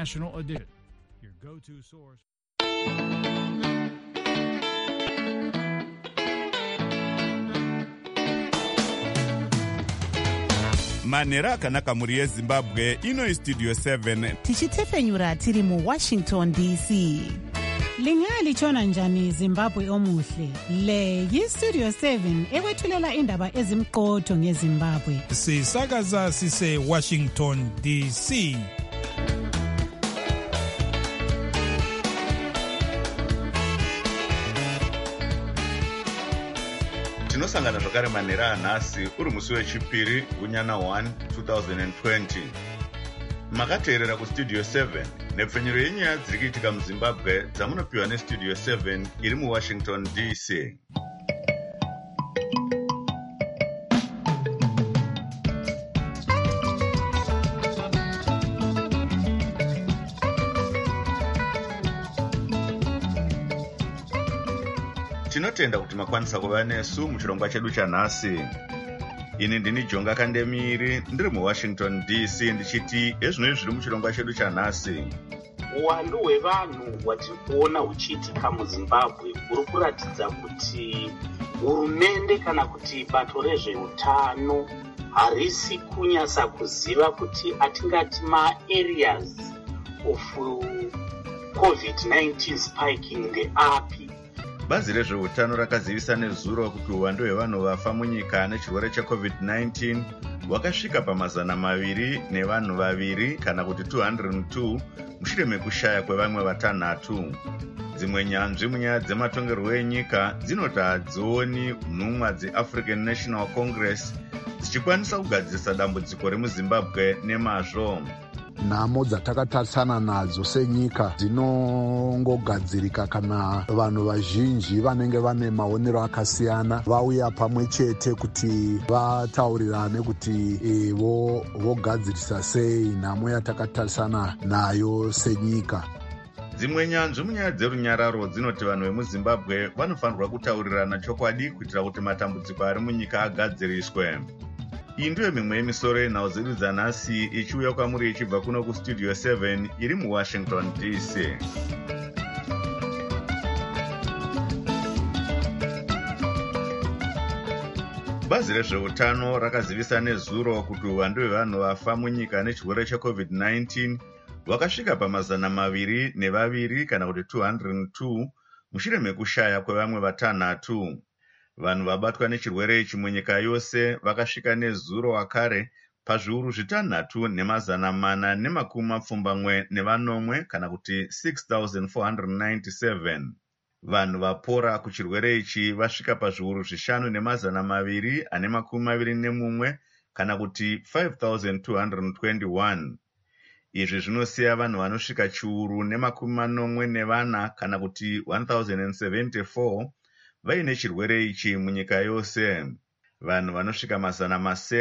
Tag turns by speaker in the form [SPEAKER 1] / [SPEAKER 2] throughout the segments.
[SPEAKER 1] International Edition, your go-to source.
[SPEAKER 2] manhero akanaka muri yezimbabwe ino Studio 7
[SPEAKER 3] tichitefenyura tiri mu Washington DC.
[SPEAKER 4] Lingalitshona njani Zimbabwe omuhle? Le yi-Studio 7 ekwethulela indaba ezimqotho ngeZimbabwe.
[SPEAKER 1] Sisakaza sise Washington DC.
[SPEAKER 2] tinosangana zvakare manhero anhasi uri musi wechipiri gunyana 1 2020. makateerera kustudio 7 nepfenyuro yenyaya dziri kuitika muzimbabwe dzamunopiwa nestudio 7 iri muwashington DC. tinotenda kuti makwanisa kuva nesu muchirongwa chedu chanhasi. ini ndini Jonga Kandemiri ndiri muwashington DC ndichiti ezvinoi zviri muchirongwa chedu chanhasi.
[SPEAKER 5] uwandu hwevanhu hwatiri kuona huchiitika muzimbabwe huri kuratidza kuti hurumende kana kuti bato rezveutano harisi kunyasa kuziva kuti atingati maareas of COVID-19 spiking ndeapi.
[SPEAKER 2] bazi rezveutano rakazivisa nezuro kuti uwandu hwevanhu vafa munyika nechirwere cheCovid-19 hwakasvika pamazana 200 nevanhu 2 kana kuti 202 mushure mekushaya kwevamwe vatanhatu. dzimwe nyanzvi munyaya dzematongerwo enyika dzinoti hadzioni nhumwa dzeAfrican National Congress dzichikwanisa kugadzirisa dambudziko remuzimbabwe nemazvo.
[SPEAKER 6] nhamo dzatakatarisana nadzo senyika dzinongogadzirika kana vanhu vazhinji vanenge vane maonero akasiyana vauya pamwe chete kuti vataurirane kuti vogadzirisa sei nhamo yatakatarisana nayo senyika.
[SPEAKER 2] dzimwe nyanzvi munyaya dzerunyararo dzinoti vanhu vemuzimbabwe vanofanirwa kutaurirana chokwadi kuitira kuti matambudziko ari munyika agadziriswe. iyi ndiyo mimwe yemisoro yenhau dzedu dzanhasi ichiuya kwamuri ichibva kuno kustudio 7 iri muwashington DC. bazi rezveutano rakazivisa nezuro kuti uwandu hwevanhu vafa munyika nechirwere cheCovid-19 hwakasvika pamazana 202 kana kuti 202 mushure mekushaya kwevamwe vatanhatu. vanhu vabatwa nechirwere ichi munyika yose vakasvika nezuro wakare pazviuru 6,490 kana kuti 6,497. vanhu vapora kuchirwere ichi vasvika pazviuru 5,221 kana kuti 5,221. izvi zvinosiya vanhu vanosvika chiuru 94 kana kuti 1,074 vaine chirwere ichi munyika yose. vanhu vanosvika mazana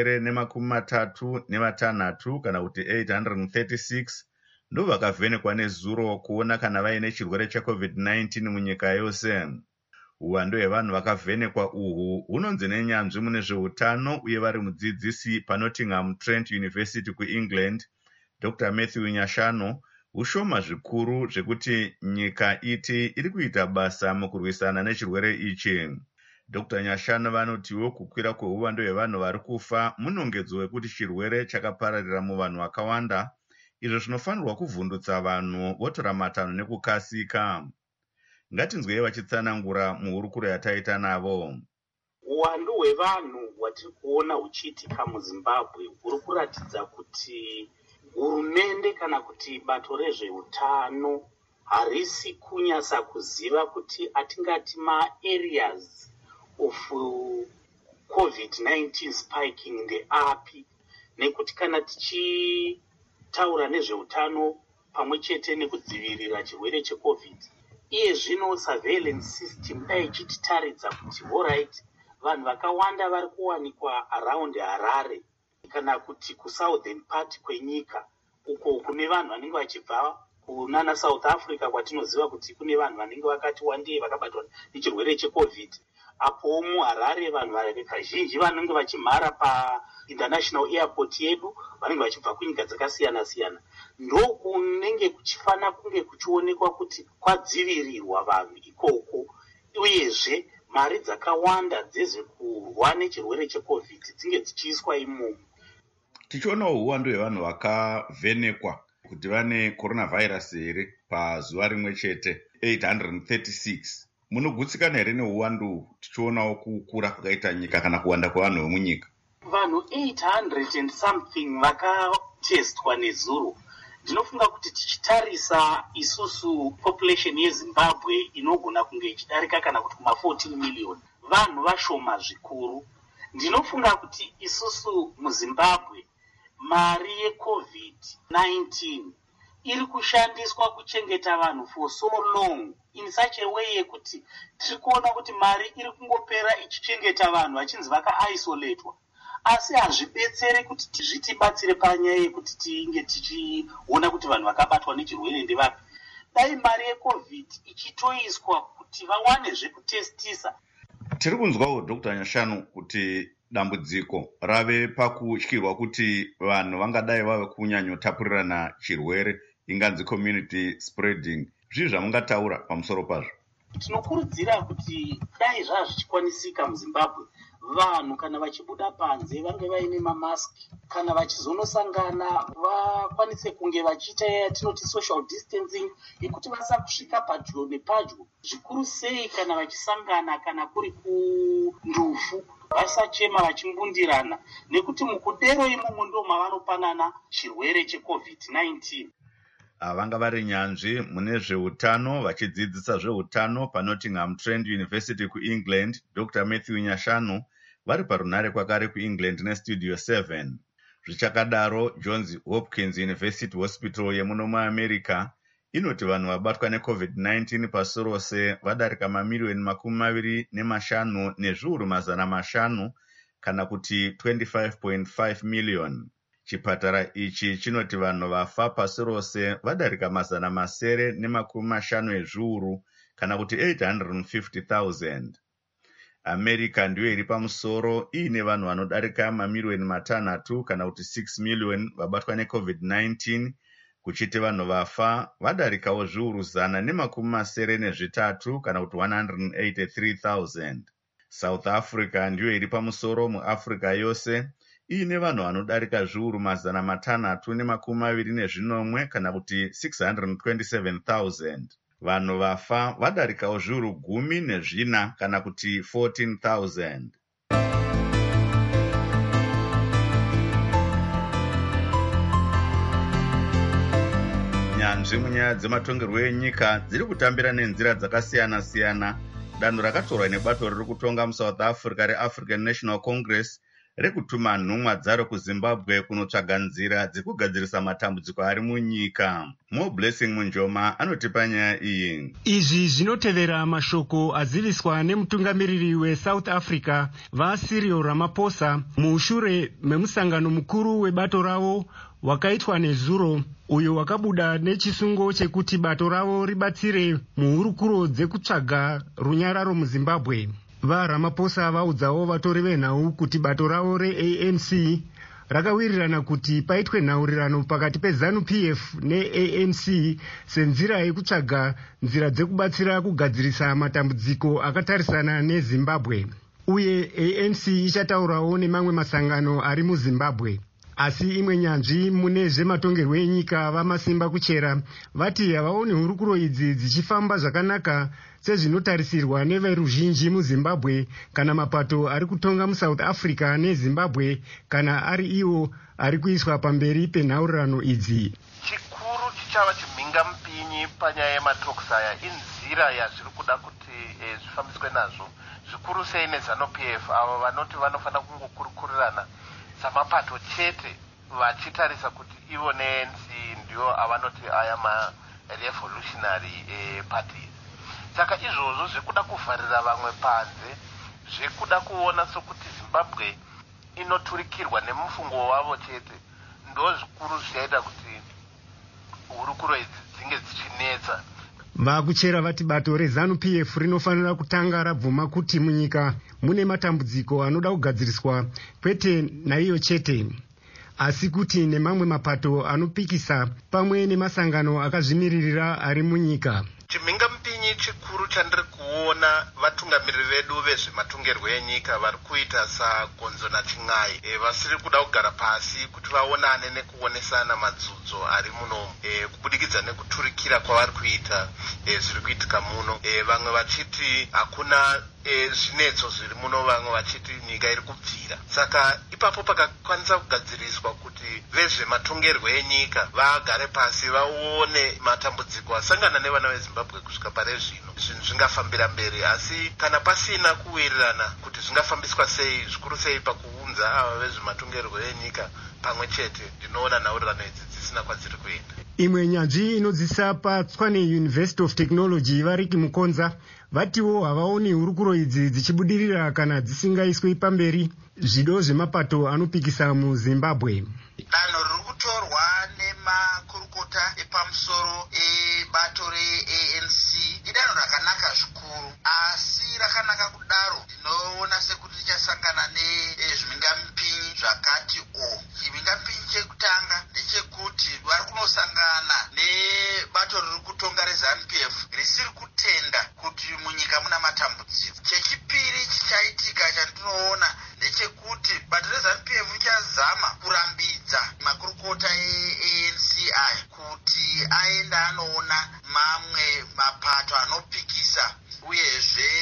[SPEAKER 2] 936 kana kuti 836 ndo vakavhenekwa nezuro kuona kana vaine chirwere cheCovid-19 munyika yose. uwandu hwevanhu vakavhenekwa uhu hunonzi nenyanzvi mune zveutano uye vari mudzidzisi paNottingham Trent University kuEngland Dr. Matthew Nyashano ushoma zvikuru zvekuti nyika iti iri kuita basa mukurwisana nechirwere ichi. Dr. Nyashano vanotiwo kukwira kweuwandu hwevanhu vari kufa munongedzo wekuti chirwere chakapararira muvanhu vakawanda, izvo zvinofanirwa kuvhundutsa vanhu votora matanho nekukasika. ngatinzwei vachitsanangura muhurukuro yataita navo.
[SPEAKER 5] uwandu hwevanhu hwatiri kuona huchiitika muzimbabwe huri kuratidza kuti hurumende kana kuti bato rezveutano harisi kunyasa kuziva kuti atingati maareas of COVID-19 spiking ndeapi, nekuti kana tichitaura nezveutano pamwe chete nekudzivirira chirwere cheCovid, iye zvino surveillance system dai ichititaridza kuti alright vanhu vakawanda vari kuwanikwa around Harare kana kuti kusouthern part kwenyika uko kune vanhu vanenge vachibva kunana South Africa kwatinoziva kuti kune vanhu vanenge vakati wandei vakabatwa nechirwere cheCovid. apo muHarare vanhu vazhinji vanenge vachimhara painternational airport yedu vanenge vachibva kunyika dzakasiyana siyana. ndokunenge kuchifana kunge kuchionekwa kuti kwadzivirirwa vanhu ikoko, uyezve mari dzakawanda dzezvekurwa nechirwere cheCovid dzinge dzichiiswa imomo.
[SPEAKER 2] Tichionawo uwandu hwevanhu vakavhenekwa kuti vane coronavirus here pazuva rimwe chete 836. Munogutsikana here neuwandu tichionawo kukura kwakaita nyika kana kuwanda kwevanhu vemunyika?
[SPEAKER 5] Vanhu 800 and something vakatestwa nezuro. Ndinofunga kuti tichitarisa isusu population yeZimbabwe inogona kunge ichidarika kana kuti kuma 14 million, vanhu vashoma zvikuru. Ndinofunga kuti isusu muZimbabwe mari yeCovid-19 iri kushandiswa kuchengeta vanhu for so long in such a way yekuti tiri kuona kuti mari iri kungopera ichichengeta vanhu vachinzi vakaisoletwa, asi hazvibetsere kuti zvitibatsire panyaya yekuti tinge tichiona kuti vanhu vakabatwa nechirwere ndevapi. Dai mari yeCovid ichitoiswa kuti vawane zvekutestisa.
[SPEAKER 2] Tiri kunzwawo Dr. Nyashanu kuti dambudziko rave pakutyirwa kuti vanhu vangadai vave kunyanyotapurirana chirwere, inganzi community spreading. Zvii zvamungataura pamusoro pazvo?
[SPEAKER 5] Tinokurudzira kuti dai zvazvichikwanisika muZimbabwe, vanhu kana vachibuda panze vange vaine mamaski, kana vachizonosangana vakwanise kunge vachiita yatinoti social distancing, yekuti vasakusvika padyo nepadyo, zvikuru sei kana vachisangana kana kuri kundufu vasachema vachimbundirana, nekuti mukudero imomo ndo mavanopanana chirwere cheCovid-19.
[SPEAKER 2] Vanga vari nyanzvi mune zveutano vachidzidzisa zveutano paNottingham Trent University kuEngland, Dr. Matthew Nyashanu vari parunare kwakare kuEngland neStudio 7. Zvichakadaro, Johns Hopkins University Hospital yemuno muAmerica inoti vanhu vabatwa neCovid-19 pasi rose vadarika mamiliyoni 25 nezviuru 500 kana kuti 25.5 million. Chipatara ichi chinoti vanhu vafa pasi rose vadarika 950 ezviuru kana kuti 850,000. America ndiyo iri pamusoro iine vanhu vanodarika mamiliyoni 3 kana kuti 6 million vabatwa neCovid-19, kuchiti vanhu vafa vadarikawo zviuru 183 kana kuti 183,000. South Africa ndiyo iri pamusoro muAfrica yose iine vanhu vanodarika zviuru 320 kana kuti 627,000. Vanhu vafa vadarikawo zviuru 14 kana kuti 14,000. Nyanzvi munyaya dzematongerwo enyika dziri kutambira nenzira dzakasiyana-siyana danho rakatorwa nebato riri kutonga muSouth Africa reAfrican National Congress rekutuma nhumwa dzaro kuZimbabwe kunotsvaga nzira dzekugadzirisa matambudziko ari munyika. Mo Blessing Munjoma anotipa nyaya iyi.
[SPEAKER 7] Izvi zvinotevera mashoko aziviswa nemutungamiriri weSouth Africa vaCyril Ramaphosa mushure memusangano mukuru webato ravo wakaitwa nezuro, uyo wakabuda nechisungo chekuti bato ravo ribatsire muhurukuro dzekutsvaga runyararo muZimbabwe. VaRamaphosa vaudzawo vatori venhau kuti bato ravo reANC rakawirirana kuti paitwe nhaurirano pakati peZANU-PF neANC senzira yekutsvaga nzira dzekubatsira kugadzirisa matambudziko akatarisana neZimbabwe. Uye ANC ichataurawo nemamwe masangano ari muZimbabwe. Asi imwe nyanzvi mune zvematongerwo enyika vamasimba kuchera vati havaoni hurukuro idzi dzichifamba zvakanaka sezvinotarisirwa neveruzhinji muZimbabwe kana mapato ari kutonga muSouth Africa neZimbabwe kana ari iwo ari kuiswa pamberi penhaurirano idzi.
[SPEAKER 8] Chikuru chichava chimhinga mupinyi panyaya yematalks aya inzira yazviri kuda kuti zvifambiswe nazvo, zvikuru sei neZANU-PF avo vanoti vanofanira kungokurukurirana samapato chete vachitarisa kuti ivo neANC ndio avanoti aya ma-revolutionary parties. Saka izvozvo zvekuda kuvharira vamwe panze, zvekuda kuona sokuti Zimbabwe inoturikirwa nemufungo wavo chete, ndo zvikuru zvichaita kuti hurukuro idzi dzinge dzichinetsa.
[SPEAKER 7] Vakuchera vati bato reZANU-PF rinofanira kutanga rabvuma kuti munyika mune matambudziko anoda kugadziriswa, kwete naiyo chete. asi kuti nemamwe mapato anopikisa pamwe nemasangano akazvimiririra ari munyika.
[SPEAKER 8] Chimhingamupinyi chikuru chandiri kuona vatungamiriri vedu vezvematongerwo enyika vari kuita sagonzo nachin'ai, vasiri kuda kugara pasi kuti vaonane nekuonesana madzudzo ari muno, kubudikidza nekuturikira kwavari kuita zviri kuitika muno, vamwe vachiti hakuna zvinetso zviri muno, vamwe vachiti nyika iri kubvira. Saka ipapo pakakwanisa kugadziriswa kuti vezvematongerwo enyika vagare pasi vaone matambudziko asangana nevana veZimbabwe kusvika pare zvino, zvinhu zvingafambira mberi. Asi kana pasina kuwirirana kuti zvingafambiswa sei, zvikuru sei pakuunza ava vezvematongerwo enyika pamwe chete, ndinoona nhaurirano idzi dzisina kwadziri kuenda.
[SPEAKER 7] Imwe nyanzvi inodzisa paTshwane University of Technology Variki Mukonza vatiwo havaoni hurukuro idzi dzichibudirira kana dzisingaiswi pamberi zvido zvemapato anopikisa muZimbabwe.
[SPEAKER 9] Danho riri kutorwa nemakurukota epamusoro ebato reANC idanho rakanaka zvikuru, asi rakanaka kudaro ndinoona sekuti richasangana nezvimhingamupinyi zvakati chimhingamupinyi chekutanga ndechekuti vari kunosangana nebato riri kutonga reZANU-PF risiri kutenda kuti munyika muna matambudziko. Chechipiri chichaitika chandinoona ndechekuti bato reZANU-PF richazama kurambidza makurukota eANC aya kuti aenda anoona mamwe mapato anopikisa, uyezve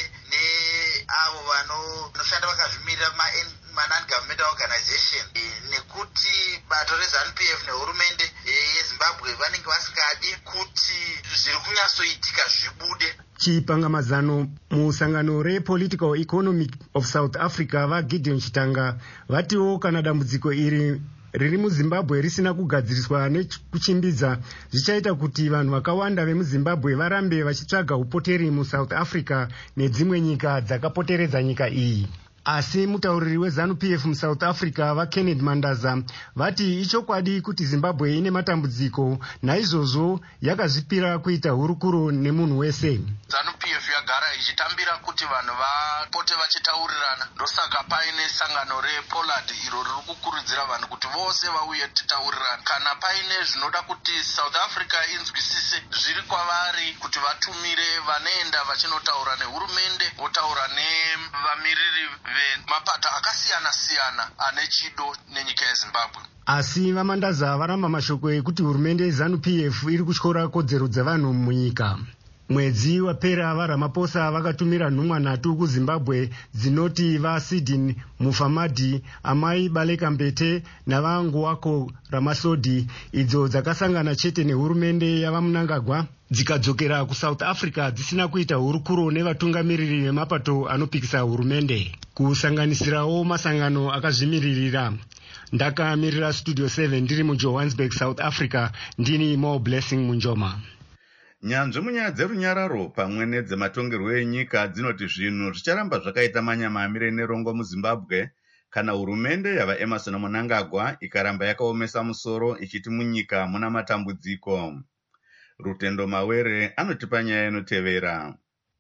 [SPEAKER 9] neavo vanoshanda vakazvimirira non-governmental organization, nekuti bato reZANU-PF nehurumende yeZimbabwe vanenge vasingadi kuti zviri kunyatsoitika zvibude.
[SPEAKER 7] Chipangamazano musangano rePolitical Economy of South Africa vaGideon Chitanga vatiwo kana dambudziko iri riri muZimbabwe risina kugadziriswa nekuchimbidza zvichaita kuti vanhu vakawanda vemuZimbabwe varambe vachitsvaga upoteri muSouth Africa nedzimwe nyika dzakapoteredza nyika iyi. Asi mutauriri weZANU-PF muSouth Africa vaKenneth Mandaza vati ichokwadi kuti Zimbabwe ine matambudziko, naizvozvo yakazvipira kuita hurukuro nemunhu wese.
[SPEAKER 9] ZANU-PF yagara ichitambira kuti vanhu vapote vachitaurirana, ndosaka paine sangano rePollard iro riri kukurudzira vanhu kuti vose vauye titaurirana. Kana paine zvinoda kuti South Africa inzwisise, zviri kwavari kuti vatumire vanoenda vachinotaura nehurumende, votaura nevamiriri vemapato akasiyana-siyana ane chido nenyika yeZimbabwe.
[SPEAKER 7] Asi vaMandaza varamba mashoko ekuti hurumende yeZANU-PF iri kutyora kodzero dzevanhu munyika. Mwedzi wapera vaRamaphosa vakatumira nhumwa 3 kuZimbabwe dzinoti vaSidin Mufamadi, Amai Baleka Mbete navanguwako Ramasodi, idzo dzakasangana chete nehurumende yavaMnangagwa dzikadzokera kuSouth Africa dzisina kuita hurukuro nevatungamiriri vemapato anopikisa hurumende, kusanganisirawo masangano akazvimiririra. Ndakamirira Studio 7 ndiri muJohannesburg, South Africa, ndini Mo Blessing Munjoma.
[SPEAKER 2] Nyanzvi munyaya dzerunyararo pamwe nedzematongerwo enyika dzinoti zvinhu zvicharamba zvakaita manyamamire nerongo muZimbabwe kana hurumende yavaEmmerson Mnangagwa ikaramba yakaomesa musoro ichiti munyika muna matambudziko. Rutendo Mawere anotipa nyaya inotevera.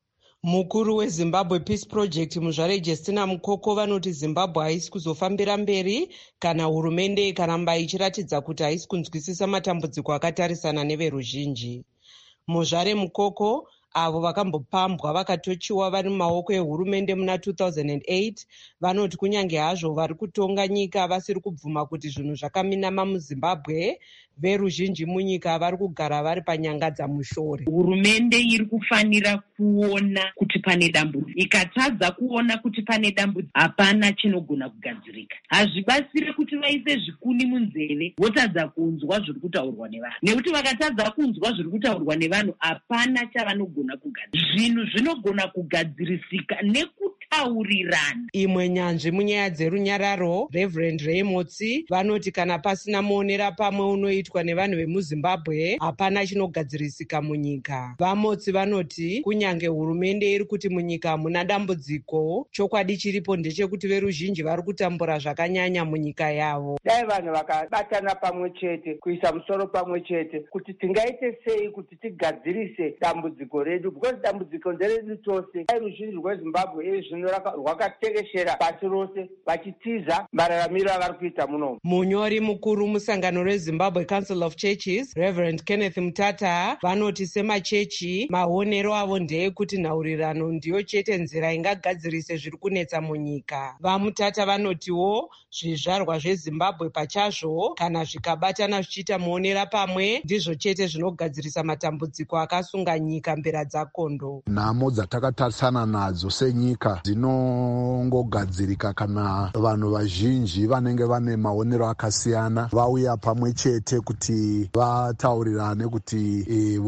[SPEAKER 10] Mukuru weZimbabwe Peace Project Muzvare Justina Mukoko vanoti Zimbabwe haisi kuzofambira mberi kana hurumende ikaramba ichiratidza kuti haisi kunzwisisa matambudziko akatarisana neveruzhinji. Muzvare Mukoko avo vakambopambwa vakatochiwa vari mumaoko ehurumende muna 2008 vanoti kunyange hazvo vari kutonga nyika vasiri kubvuma kuti zvinhu zvakaminama muZimbabwe, veruzhinji munyika vari kugara vari panyanga dzamushore.
[SPEAKER 11] Hurumende iri kufanira kuona kuti pane dambudziko. Ikatadza kuona kuti pane dambudziko, hapana chinogona kugadzirika. Hazvibatsire kuti vaise zvikuni munzeve votadza kunzwa zviri kutaurwa nevanhu, nekuti vakatadza kunzwa zviri kutaurwa nevanhu hapana chavanogona kugadzirika. Zvinhu zvinogona kugadzirisika nekutaurirana.
[SPEAKER 10] Imwe nyanzvi munyaya dzerunyararo Reverend Ray Motsi vanoti kana pasina muonera pamwe unoitwa nevanhu vemuZimbabwe hapana chinogadzirisika munyika. VaMotsi vanoti kunyange hurumende iri kuti munyika muna dambudziko, chokwadi chiripo ndechekuti veruzhinji vari kutambura zvakanyanya munyika yavo.
[SPEAKER 12] Dai vanhu vakabatana pamwe chete, kuisa musoro pamwe chete, kuti tingaite sei kuti tigadzirise dambudziko redu, because dambudziko nderedu tose. Dai ruzhinji rweZimbabwe zvino ruzindo rwakatekeshera pasi rose vachitiza mararamiro avari kuita munomu.
[SPEAKER 10] Munyori mukuru musangano reZimbabwe Council of Churches, Reverend Kenneth Mutata, vanoti semachechi maonero avo ndeyekuti nhaurirano ndiyo chete nzira ingagadzirise zviri kunetsa munyika. VaMutata vanotiwo zvizvarwa zveZimbabwe pachazvo kana zvikabatana zvichiita muonera pamwe ndizvo chete zvinogadzirisa matambudziko akasunga nyika mbera dzakondo.
[SPEAKER 6] Nhamo dzatakatarisana nadzo senyika dzinongogadzirika kana vanhu vazhinji vanenge vane maonero akasiyana vauya pamwe chete kuti vataurirane kuti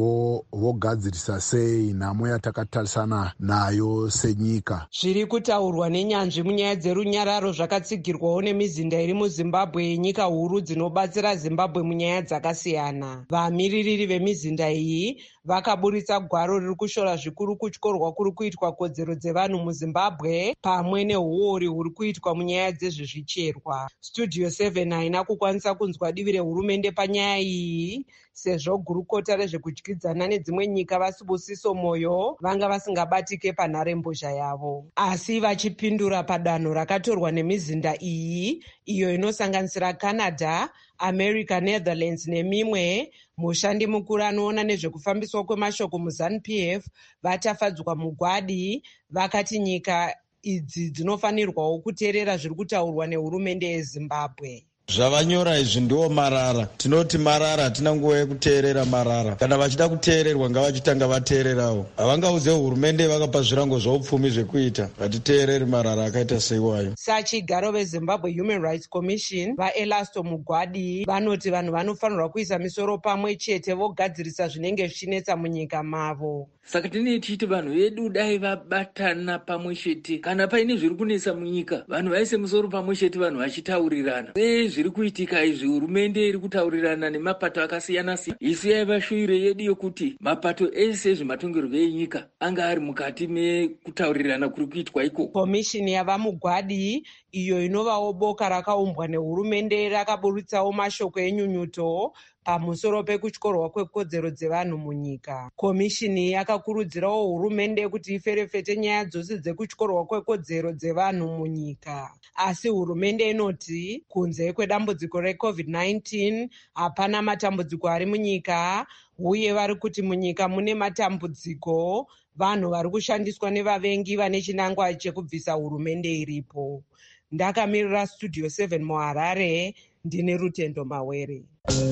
[SPEAKER 6] vogadzirisa sei nhamo yatakatarisana nayo senyika.
[SPEAKER 10] Zviri kutaurwa nenyanzvi munyaya dzerunyararo zvakatsigirwawo nemizinda iri muZimbabwe, nyika huru dzinobatsira Zimbabwe munyaya dzakasiyana. Vamiririri vemizinda iyi vakaburitsa gwaro riri kushora zvikuru kutyorwa kuri kuitwa kodzero dzevanhu muZimbabwe pamwe neuori huri kuitwa munyaya dzezvezvicherwa. Studio 7 haina kukwanisa kunzwa divi rehurumende panyaya iyi sezvo gurukota rezvekudyidzana nedzimwe nyika vaSibusiso Moyo vanga vasingabatike panharembozha yavo. Asi vachipindura padanho rakatorwa nemizinda iyi, iyo inosanganisira Canada, America, Netherlands nemimwe, mushandi mukuru anoona nezvekufambiswa kwemashoko muZANU-PF vatafadzwa mugwadi vakati nyika idzi dzinofanirwawo kuteerera zviri kutaurwa nehurumende yeZimbabwe.
[SPEAKER 13] Zvavanyora izvi ndiwo marara. Tinoti marara, hatina nguva yekuteerera marara. Kana vachida kuteererwa ngavachitanga vateererawo. Havangaudze hurumende vakapa zvirango zvaupfumi zvekuita. Hatiteereri marara akaita seiwayo.
[SPEAKER 10] Sachigaro veZimbabwe Human Rights Commission vaElasto Mugwadi vanoti vanhu vanofanirwa kuisa misoro pamwe chete vogadzirisa zvinenge zvichinetsa munyika mavo.
[SPEAKER 14] Saka tinei tichiti vanhu vedu dai vabatana pamwe chete kana paine zviri kunetsa munyika, vanhu vaise musoro pamwe chete, vanhu vachitaurirana. Zviri kuitika izvi, hurumende iri kutaurirana nemapato akasiyana siyana. Isu yaiva shuwiro yedu yokuti mapato ese ezvematongerwo enyika anga ari mukati mekutaurirana kuri kuitwa ikoko.
[SPEAKER 10] Komishini yavaMugwadi iyo inovawo boka rakaumbwa nehurumende rakaburitsawo mashoko enyunyuto pamusoro pekutyorwa kwekodzero dzevanhu munyika. Komishini yakakurudzirawo hurumende kuti iferefete nyaya dzose dzekutyorwa kwekodzero dzevanhu munyika. Asi hurumende inoti kunze kwedambudziko reCovid-19 hapana matambudziko ari munyika, uye vari kuti munyika mune matambudziko, vanhu vari kushandiswa nevavengi vane chinangwa chekubvisa hurumende iripo. Ndakamirira Studio 7 muHarare, ndine Rutendo Mawere.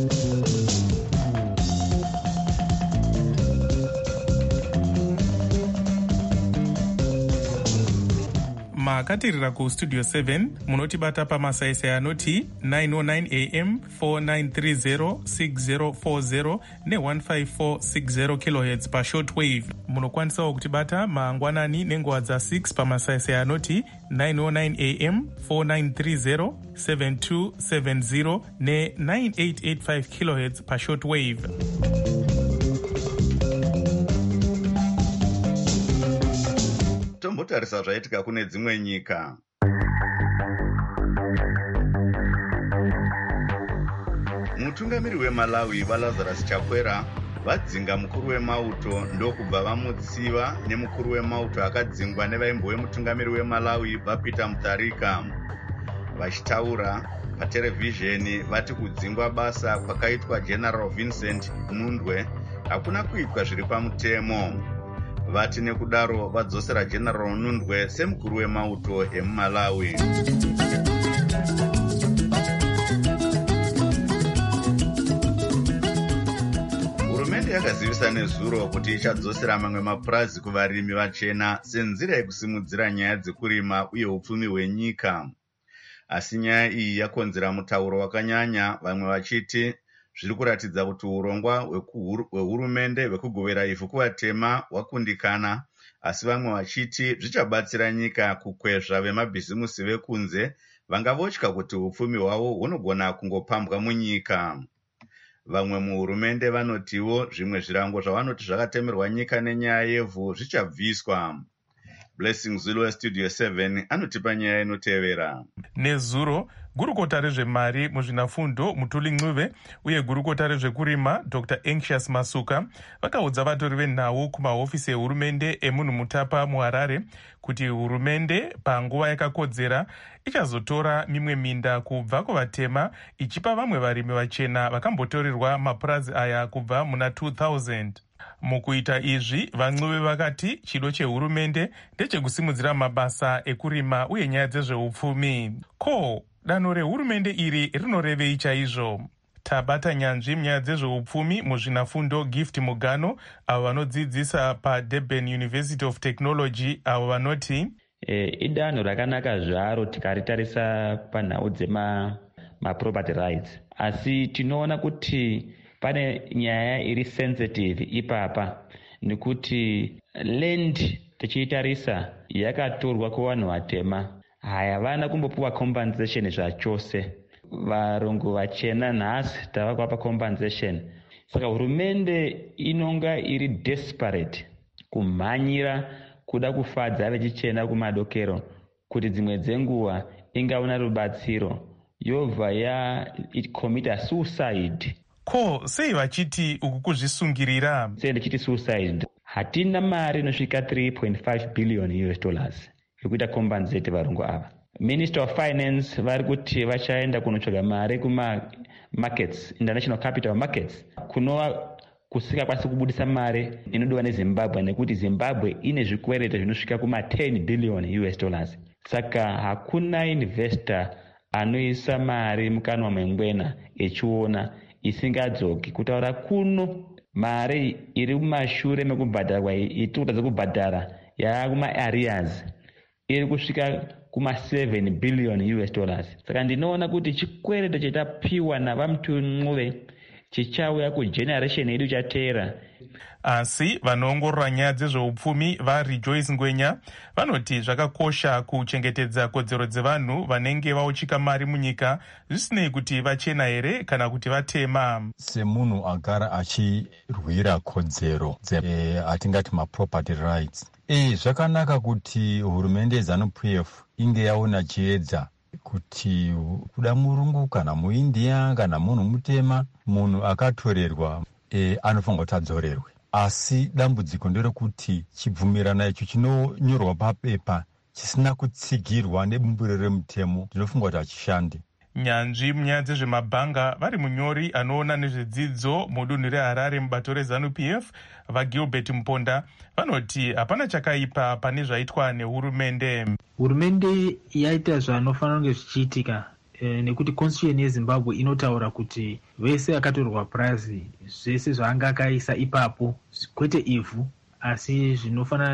[SPEAKER 1] makatirira kustudio 7 munotibata pamasaisai anoti 909 am 4930 6040 ne15460 kHz pashortwave. Munokwanisawo kutibata mangwanani nenguva dza6 pamasaisai anoti 909 am 4930 7270 ne9885 kHz pashortwave.
[SPEAKER 2] Tombotarisa zvaitika kune dzimwe nyika. Mutungamiri weMalawi vaLazarus Chakwera vadzinga mukuru wemauto ndokubva vamutsiva nemukuru wemauto akadzingwa nevaimbo vemutungamiri weMalawi vaPeter Mutharika. Vachitaura paterevhizheni vati kudzingwa basa kwakaitwa General Vincent Nundwe hakuna kuitwa zviri pamutemo. Vati nekudaro vadzosera General Nundwe semukuru wemauto emuMalawi. Hurumende yakazivisa nezuro kuti ichadzosera mamwe mapurazi kuvarimi vachena senzira yekusimudzira nyaya dzekurima uye upfumi hwenyika. Asi nyaya iyi yakonzera mutauro wakanyanya, vamwe vachiti zviri kuratidza kuti urongwa hwehurumende hwekugovera ivhu kuvatema hwakundikana, asi vamwe vachiti zvichabatsira nyika kukwezva vemabhizimusi vekunze vangavotya kuti upfumi hwavo hunogona kungopambwa munyika. Vamwe muhurumende vanotiwo zvimwe zvirango zvavanoti zvakatemerwa nyika nenyaya yevhu zvichabviswa. Blessing Zulu westudio 7 anotipa nyaya inotevera.
[SPEAKER 1] Nezuro, gurukota rezvemari muzvinafundo Mutuli Ncube uye gurukota rezvekurima Dr. Anxious Masuka vakaudza vatori venhau kumahofisi ehurumende emunhu mutapa muHarare kuti hurumende panguva yakakodzera ichazotora mimwe minda kubva kuvatema ichipa vamwe varimi vachena vakambotorerwa mapurazi aya kubva muna 2000. Mukuita izvi, vaNcube vakati chido chehurumende ndechekusimudzira mabasa ekurima uye nyaya dzezveupfumi. Ko, danho rehurumende iri rinorevei chaizvo? Tabata nyanzvi munyaya dzezveupfumi muzvinafundo Gift Mugano avo vanodzidzisa paDurban University of Technology avo vanoti
[SPEAKER 15] idanho rakanaka zvaro tikaritarisa panhau dzemaproperty rights, asi tinoona kuti pane nyaya iri sensitive ipapa, nekuti land tichiitarisa yakatorwa kuvanhu vatema, havana kumbopiwa compensation zvachose. Varungu vachena nhasi tavakuvapa compensation. Saka hurumende inonga iri desperate kumhanyira kuda kufadza vechichena kumadokero kuti dzimwe dzenguva ingaona rubatsiro yobva yakomita suicide.
[SPEAKER 1] Ko, sei vachiti uku kuzvisungirira?
[SPEAKER 15] Sei ndichiti suicide? Hatina mari inosvika 3.5 billion US dollars yekuita compensate varungu ava. Minister of Finance vari kuti vachaenda kunotsvaga mari kuma-markets, international capital markets, kunova kusingakwanisi kubudisa mari inodiwa neZimbabwe, nekuti Zimbabwe ine zvikwerete zvinosvika kuma 10 billion US dollars. Saka hakuna investor anoisa mari mukanwa mwengwena echiona isingadzoki, kutaura kuno mari iri mumashure mekubhadharwa itikuta kubhadhara yaakuma-arrears iri kusvika kuma 7 billion US dollars. Saka ndinoona kuti chikwerete chatapiwa navaMutuli Ncube chichauya kugeneration yedu chateera.
[SPEAKER 1] Asi vanoongorora nyaya dzezveupfumi vaRejoice Ngwenya vanoti zvakakosha kuchengetedza kodzero dzevanhu vanenge vauchika mari munyika, zvisinei kuti vachena here kana kuti vatema.
[SPEAKER 16] Semunhu agara achirwira kodzero atingati maproperty rights, zvakanaka kuti hurumende yeZANU-PF inge yaona chiedza kuti kuda murungu kana muIndia kana munhu mutema, munhu akatorerwa anofanirwa kuti adzorerwe. Asi dambudziko nderekuti chibvumirano icho chinonyorwa papepa chisina kutsigirwa nebumbiro remutemo, ndinofunga kuti hachishandi.
[SPEAKER 1] Nyanzvi munyaya dzezvemabhanga vari munyori anoona nezvedzidzo mudunhu reHarare mubato reZANU-PF vaGilbert Mponda vanoti hapana chakaipa pane zvaitwa nehurumende.
[SPEAKER 17] Hurumende yaita zvanofanira kunge zvichiitika nekuti constitution yeZimbabwe inotaura kuti vese akatorwa purazi zvese zvaanga akaisa ipapo, kwete ivhu asi zvinofanana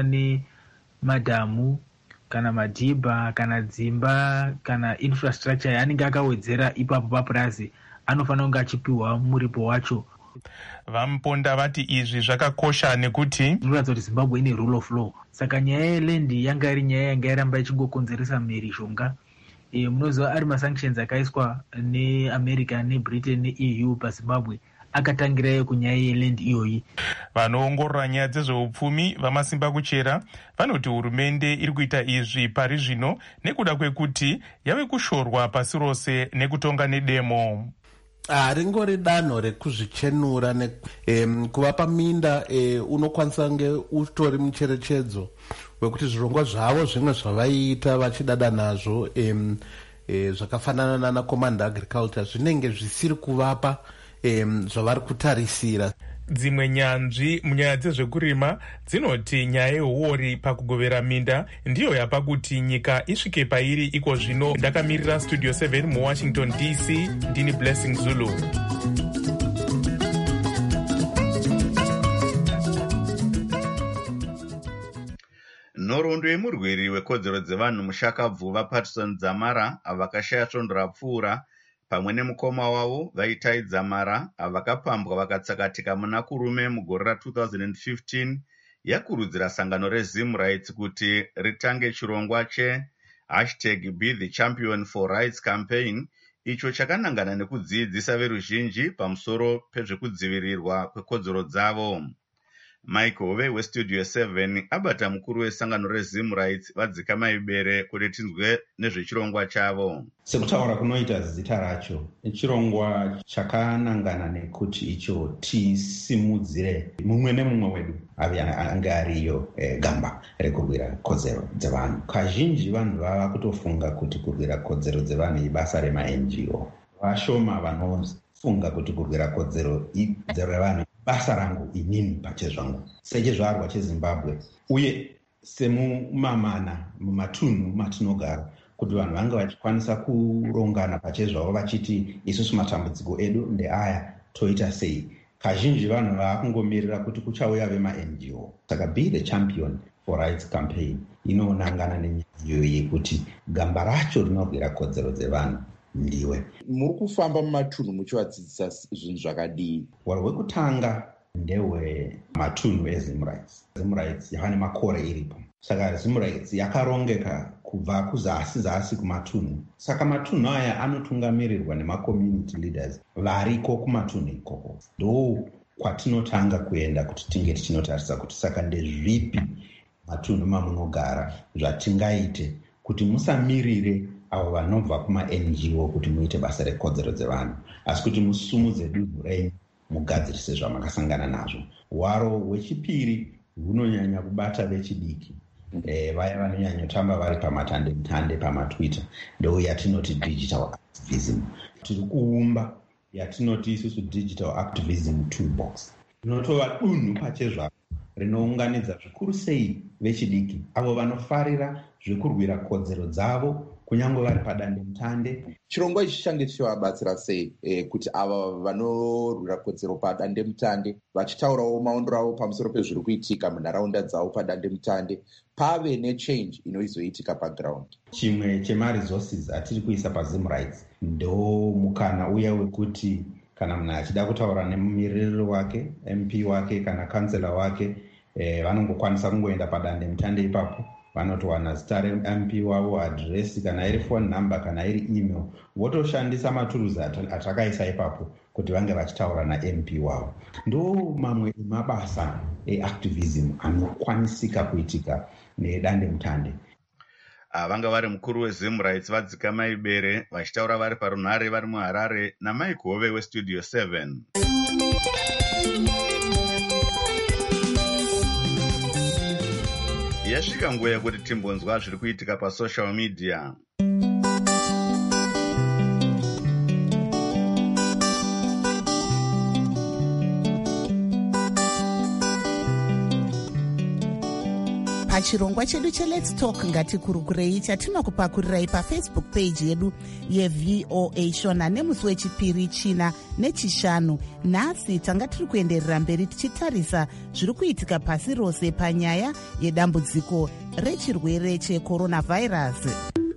[SPEAKER 17] nemadhamu kana madhibha kana dzimba kana infrastructure yaanenge akawedzera ipapo papurazi anofanira kunge achipiwa muripo wacho.
[SPEAKER 1] VaMponda vati izvi zvakakosha nekuti
[SPEAKER 17] zvinoratidza kuti Zimbabwe ine rule of law. Saka nyaya yelendi yanga iri nyaya yanga yaramba ichingokonzeresa mherishonga. Munoziva ari masanctions akaiswa neAmerica neBritain neEU paZimbabwe akatangira kunyaya yelendi iyoyi.
[SPEAKER 1] Vanoongorora nyaya dzezveupfumi vamasimba kuchera vanoti hurumende iri kuita izvi pari zvino nekuda kwekuti yave kushorwa pasi rose nekutonga nedemo.
[SPEAKER 18] Ringori danho rekuzvichenura kuvapa minda unokwanisa kunge utori mucherechedzo wekuti zvirongwa zvavo zvimwe zvavaiita vachidada nazvo zvakafanana nana command agriculture zvinenge zvisiri kuvapa zvavari kutarisira.
[SPEAKER 1] Dzimwe nyanzvi munyaya dzezvekurima dzinoti nyaya yehuori pakugovera minda ndiyo yapa kuti nyika isvike pairi iko zvino. Ndakamirira Studio 7 muWashington DC, ndini Blessing Zulu.
[SPEAKER 2] Nhoroondo yemurwiri wekodzero dzevanhu muShakabvuva Patterson Dzamara vakashaya svondo rapfuura pamwe nemukoma wavo vaitaidza mara vakapambwa vakatsakatika muna kurume mugore ra2015 yakurudzira sangano reZim Rights kuti ritange chirongwa #BeTheChampionForRights campaign icho chakanangana nekudzidzisa veruzhinji pamusoro pezvekudzivirirwa kwekodzero dzavo. Mike Hove westudio 7 abata mukuru wesangano reZimRights vadzika maibere kuti tinzwe nezvechirongwa chavo.
[SPEAKER 19] Sekutaura kunoita zita racho chirongwa chakanangana nekuti icho tisimudzire mumwe nemumwe wedu ave ange ariyo gamba rekurwira kodzero dzevanhu. Kazhinji vanhu vava kutofunga kuti kurwira kodzero dzevanhu ibasa rema-NGO. Vashoma vanofunga kuti kurwira kodzero dzevanhu basa rangu inini pachezvangu sechezvarwa cheZimbabwe uye semumamana mumatunhu matinogara kuti vanhu vange vachikwanisa kurongana pachezvavo vachiti isusu matambudziko edu ndeaya toita sei. Kazhinji vanhu vakungomirira kuti kuchauya vema-NGO. Saka Be the Champion for Rights campaign inonangana nenyaya yekuti gamba racho rinorwira kodzero dzevanhu ndiwe.
[SPEAKER 20] Muri kufamba mumatunhu muchivadzidzisa zvinhu zvakadii?
[SPEAKER 19] Wekutanga ndewe matunhu eZimRights. ZimRights yava nemakore iripo. Saka ZimRights yakarongeka kubva kuzasi kumatunhu. Saka matunhu aya anotungamirirwa nemacommunity leaders variko kumatunhu ikoko. Ndo kwatinotanga kuenda kuti tinge tichinotarisa kuti saka ndezvipi matunhu mamunogara zvatingaite kuti musamirire avo vanobva kuma-NGO kuti muite basa rekodzero dzevanhu, asi kuti musumudze dunhu renyu mugadzirise zvamakasangana nazvo. Hwaro hwechipiri hunonyanya kubata vechidiki, vaya vanonyanyotamba vari pamatandemutande pamatwitter, ndo yatinoti digital activism. Tiri kuumba yatinoti isusu digital activism toolbox, rinotova dunhu pachezvavo rinounganidza zvikuru sei vechidiki avo vanofarira zvekurwira kodzero dzavo kunyange vari padandemutande.
[SPEAKER 20] Chirongwa ichi change chichivabatsira sei kuti ava vanorwira kodzero padandemutande vachitaurawo maondero avo pamusoro pezviri kuitika munharaunda dzavo padandemutande pave nechange inoizoitika paground?
[SPEAKER 19] Chimwe chemaresources atiri kuisa paZimRights ndo mukana uya wekuti kana munhu achida kutaura nemumiririri wake, MP wake kana kansela wake, vanongokwanisa kungoenda padandemutande ipapo vanotowana zita reMP wavo, adhiresi, kana iri phone number kana iri email, votoshandisa maturuzi atakaisa ipapo kuti vange vachitaura naMP wavo. Ndo mamwe emabasa eactivism anokwanisika kuitika nedandemutande.
[SPEAKER 2] Vanga vari mukuru weZimRights vadzika maibere vachitaura vari parunhare vari muHarare naMike Hove westudio 7. Yasvika nguva yekuti timbonzwa zviri kuitika pasocial media.
[SPEAKER 3] Pachirongwa chedu cheLet's Talk ngatikurukurei chatinokupakurirai pafacebook page yedu yeVOA Shona nemusi wechipiri, china nechishanu. Nhasi tanga tiri kuenderera mberi tichitarisa zviri kuitika pasi rose panyaya yedambudziko rechirwere checoronavirus.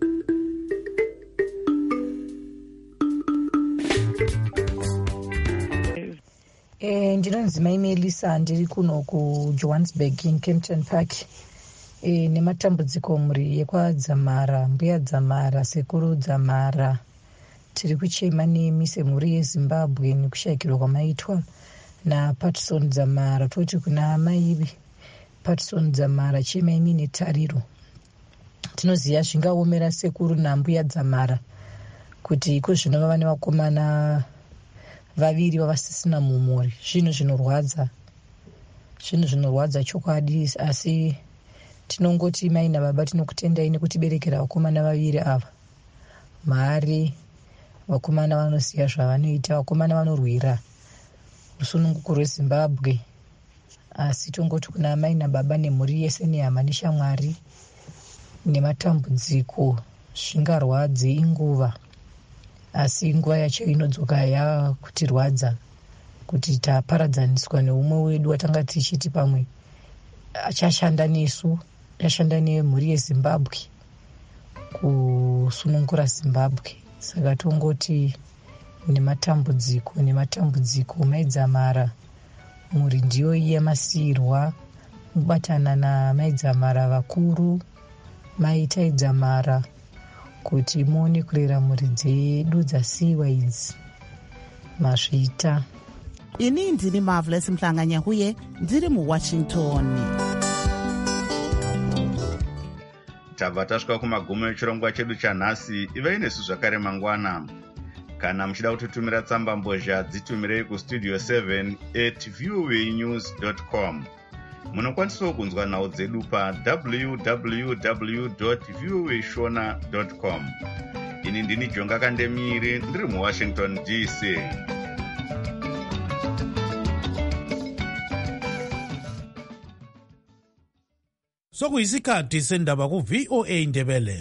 [SPEAKER 21] Ndinonzi Mai Melisa, ndiri kuno kuJohannesburg in Kempton Park. Nematambudziko muri yekwadzamara, mbuya dzamara, sekuru dzamara. Tiri kuchema nemi semhuri yeZimbabwe nekushayikirwa kwamaitwa naPatterson Dzamara. Toti kuna mai Patterson Dzamara, chemai mine tariro. Tinoziva zvingaomera sekuru nambuya dzamara kuti iko zvino vava nevakomana vaviri vavasisina mumuri. Zvinhu zvinorwadza chokwadi, asi tinongoti mai nababa tinokutendai nekutiberekera vakomana vaviri ava. Mari vakomana vanoziva zvavanoita, vakomana vanorwira rusununguko rweZimbabwe. Asi tongoti kuna mai nababa nemhuri yese nehama neshamwari, nematambudziko zvingarwadzi inguva, asi nguva yacho inodzoka yakutirwadza kuti taparadzaniswa neumwe wedu watanga tichiti pamwe achashanda nesu, achashanda nemhuri yeZimbabwe kusunungura Zimbabwe. Saka tongoti nematambudziko maidzamara, mhuri ndiyo yamasiyirwa kubatana namaidzamara vakuru, maitaidzamara kuti muone kurera mhuri dzedu dzasiyiwa idzi mazvita.
[SPEAKER 3] ini ndini Marvelous Mhlanga-Nyahuye ndiri muWashington.
[SPEAKER 2] Tabva tasvika kumagumo echirongwa chedu chanhasi. Ivai nesu zvakare mangwana. Kana muchida kutitumira tsamba mbozha dzitumirei kustudio 7@voanews.com. Munokwanisawo kunzwa nhau dzedu pa www.voashona.com. Ini ndini Jonga Kandemiri ndiri muWashington DC.
[SPEAKER 4] Sokuyisikhathi sendaba ku VOA Ndebele.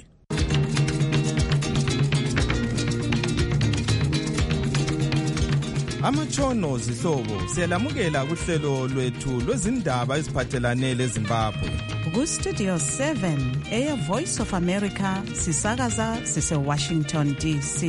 [SPEAKER 22] Amatshono zihlobo siyalamukela kuhlelo lwethu lwezindaba eziphathelane leZimbabwe.
[SPEAKER 23] Ku Studio 7 Air Voice of America sisakaza sise Washington DC.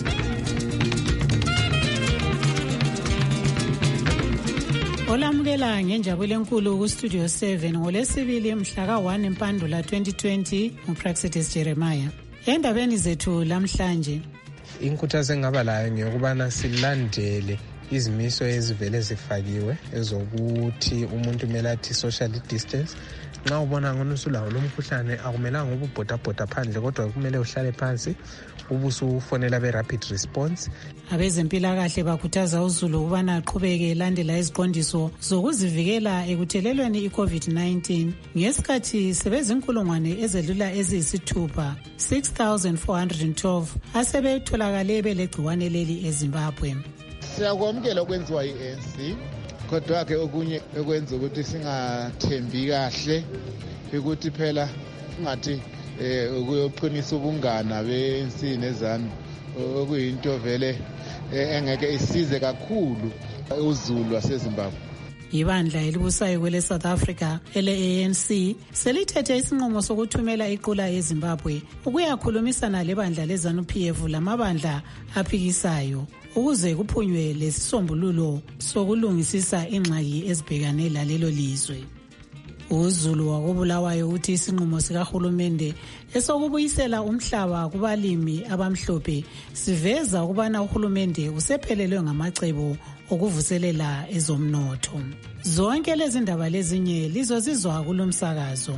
[SPEAKER 24] Olamukela ngenjabulo enkulu ku Studio 7 ngolesibili mhla ka-1 Mpandula 2020 uPraxitis Jeremiah. Endabeni zethu lamhlanje
[SPEAKER 25] inkuthazo engaba layo ngiyokubana silandele izimiso ezivele zifakiwe ezokuthi umuntu kumele athi social distance. Nxa ubona ngona usulawo lomkhuhlane akumelanga ububhoda phandle kodwa kumele uhlale phansi ubusufonela be-rapid response.
[SPEAKER 24] Abezempilakahle bakhuthaza uzulu ukubana aqhubeke elandela iziqondiso zokuzivikela ekuthelelweni i-COVID-19 ngesikhathi sebezinkulungwane ezedlula eziyisithupha 6,412 asebetholakale belegciwane leli eZimbabwe.
[SPEAKER 26] Siyakwamukela okwenziwa yi-ANC kodwa-ke okunye ekwenza ukuthi singathembi kahle ukuthi phela ungathi ukuyoqinisa ubungana be-ANC neZANU okuyinto vele engeke isize kakhulu uzulu waseZimbabwe.
[SPEAKER 24] Ibandla elibusayo kwele South Africa ele-ANC selithethe isinqumo sokuthumela iqula eZimbabwe ukuyakhulumisana lebandla leZANU-PF lamabandla aphikisayo ukuze kuphunywe lesisombululo sokulungisisa ingxaki ezibhekane lalelo lizwe. UZulu wakobulawayo uthi isinqumo sikahulumende esokubuyisela umhlaba kubalimi abamhlophe siveza ukubana uhulumende usephelelwe ngamacebo okuvuselela ezomnotho. Zonke lezi ndaba lezinye lizozizwa kulomsakazo.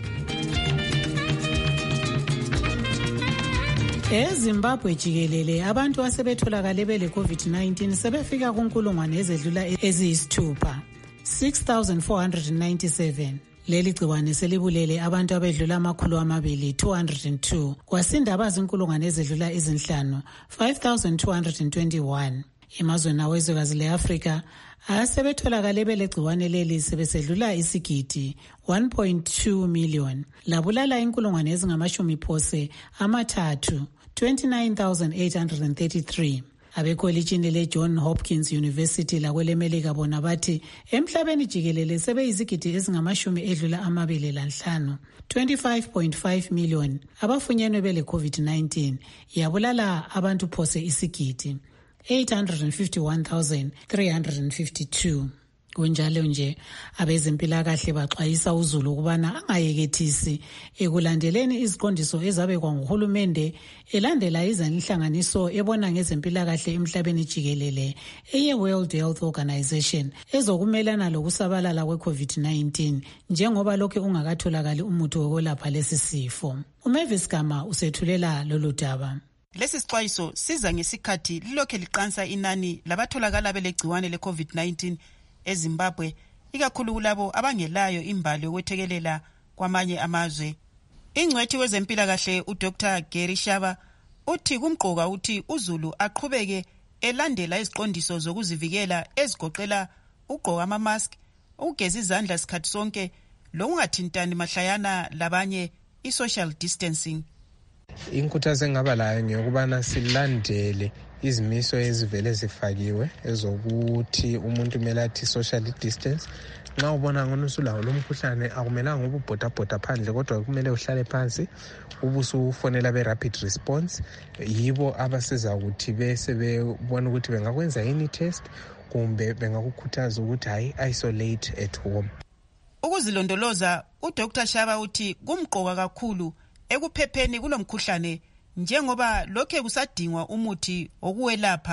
[SPEAKER 24] EZimbabwe jikelele abantu asebetholakale bele COVID-19 sebefika kunkulungwane ezedlula eziyisithupha 6,497. Leli gciwane selibulele abantu abedlula 202 kwasinda abazinkulungwane ezedlula ezinhlanu 5,221. Emazweni awezwekazi le-Afrika asebetholakale bele gciwane leli sebesedlula isigidi 1.2 million labulala inkulungwane ezingamashumi phose amathathu 29,833. Abekolitshini le-John Hopkins University lakwelemelika bona bathi emhlabeni jikelele sebeyizigidi ezingamashumi edlula 25 25.5 million abafunyenwe bele COVID-19 yabulala abantu phose isigidi 851,352. Kunjalo nje abezempilakahle baxwayisa uzulu ukubana angayekethisi ekulandeleni iziqondiso ezabekwa nguhulumende elandela izinhlanganiso ebona ngezempilakahle emhlabeni jikelele eye-World Health Organization ezokumelana lokusabalala kwe-COVID-19 njengoba lokhu ungakatholakali umuthi wokwelapha lesi sifo. uMavis Gama usethulela lolu daba.
[SPEAKER 27] Lesi sixwayiso siza ngesikhathi lilokhe liqansa inani labatholakala belegciwane le-COVID-19 eZimbabwe, ikakhulu kulabo abangelayo imbali yokwethekelela kwamanye amazwe. Ingcwethi wezempilakahle uDr. Gary Shaba uthi kumqoka uthi uzulu aqhubeke elandela iziqondiso zokuzivikela ezigoqela ugqoka ama-mask, ukugeza izandla sikhathi sonke, lokungathintani mahlayana labanye, i-social distancing.
[SPEAKER 25] Inkuthazo engaba layo ngiyokubana silandele izimiso ezivele zifakiwe ezokuthi umuntu kumele athi social distance. Nxa ubona ngona usulawo lomkhuhlane akumelanga ububhoda phandle kodwa kumele uhlale phansi ubusufonela be-rapid response. Yibo abasiza ukuthi bese bebona ukuthi bengakwenza yini test kumbe bengakukhuthaza ukuthi hayi isolate at home.
[SPEAKER 27] Ukuzilondoloza, uDr. Shaba uthi kumqoka kakhulu ekuphepheni kulomkhuhlane njengoba lokhe kusadingwa umuthi wokuwelapha.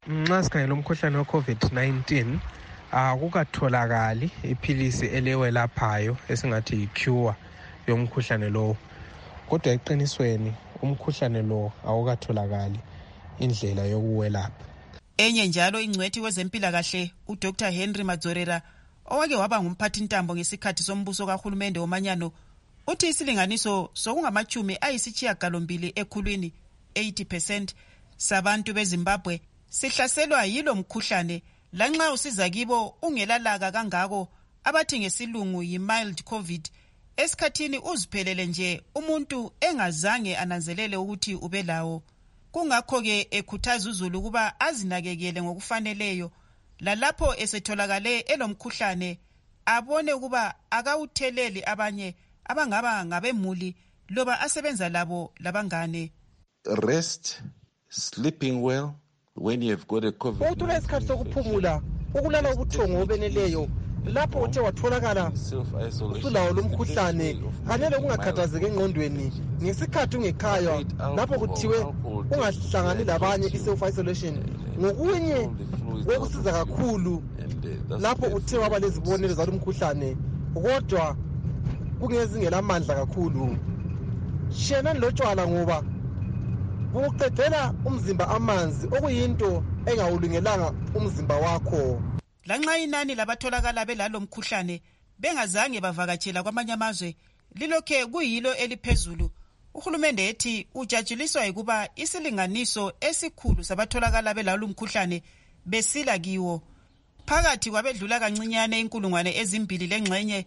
[SPEAKER 25] nxa sikhangela umkhuhlane we-COVID-19 akukatholakali iphilisi eliwelaphayo esingathi yi-cure yomkhuhlane lowo, kodwa eqinisweni umkhuhlane lo awukatholakali indlela yokuwelapha.
[SPEAKER 27] Enye njalo ingcwethi wezempilakahle uDr Henry Madzorera owake waba ngumphathintambo ngesikhathi sombuso kahulumende womanyano uthi isilinganiso sokungamachumi ekhulwini 80% sabantu beZimbabwe sihlaselwa yilo mkhuhlane, lanxa usiza kibo ungelalaka kangako abathi ngesilungu yi-mild COVID. Esikhathini uziphelele nje umuntu engazange ananzelele ukuthi ubelawo. Kungakho-ke ekhuthaza uzulu ukuba azinakekele ngokufaneleyo, lalapho esetholakale elomkhuhlane abone ukuba akawutheleli abanye abangaba ngabemuli loba asebenza labo labangane.
[SPEAKER 5] Rest, sleeping well when you have got a COVID.
[SPEAKER 6] Uthola isikhathi sokuphumula, ukulala ubuthongo obeneleyo. Lapho uthe watholakala usulawo lomkhuhlane, anele ungakhathazeki engqondweni ngesikhathi ungekhaya, lapho kuthiwe ungahlangani labanye i-self isolation. Ngokunye okusiza kakhulu lapho uthe waba lezibonelo zalo mkhuhlane kodwa kungezingelamandla kakhulu. Shena lotshwala ngoba buqedela umzimba amanzi okuyinto engawulungelanga umzimba wakho.
[SPEAKER 27] Lanxa inani labatholakala belalo mkhuhlane bengazange bavakatshela kwamanye amazwe lilokhe kuyilo eliphezulu, uhulumende ethi ujatshiliswa ukuba isilinganiso esikhulu sabatholakala belalo mkhuhlane besila kiwo. Phakathi kwabedlula kancinyane 2,000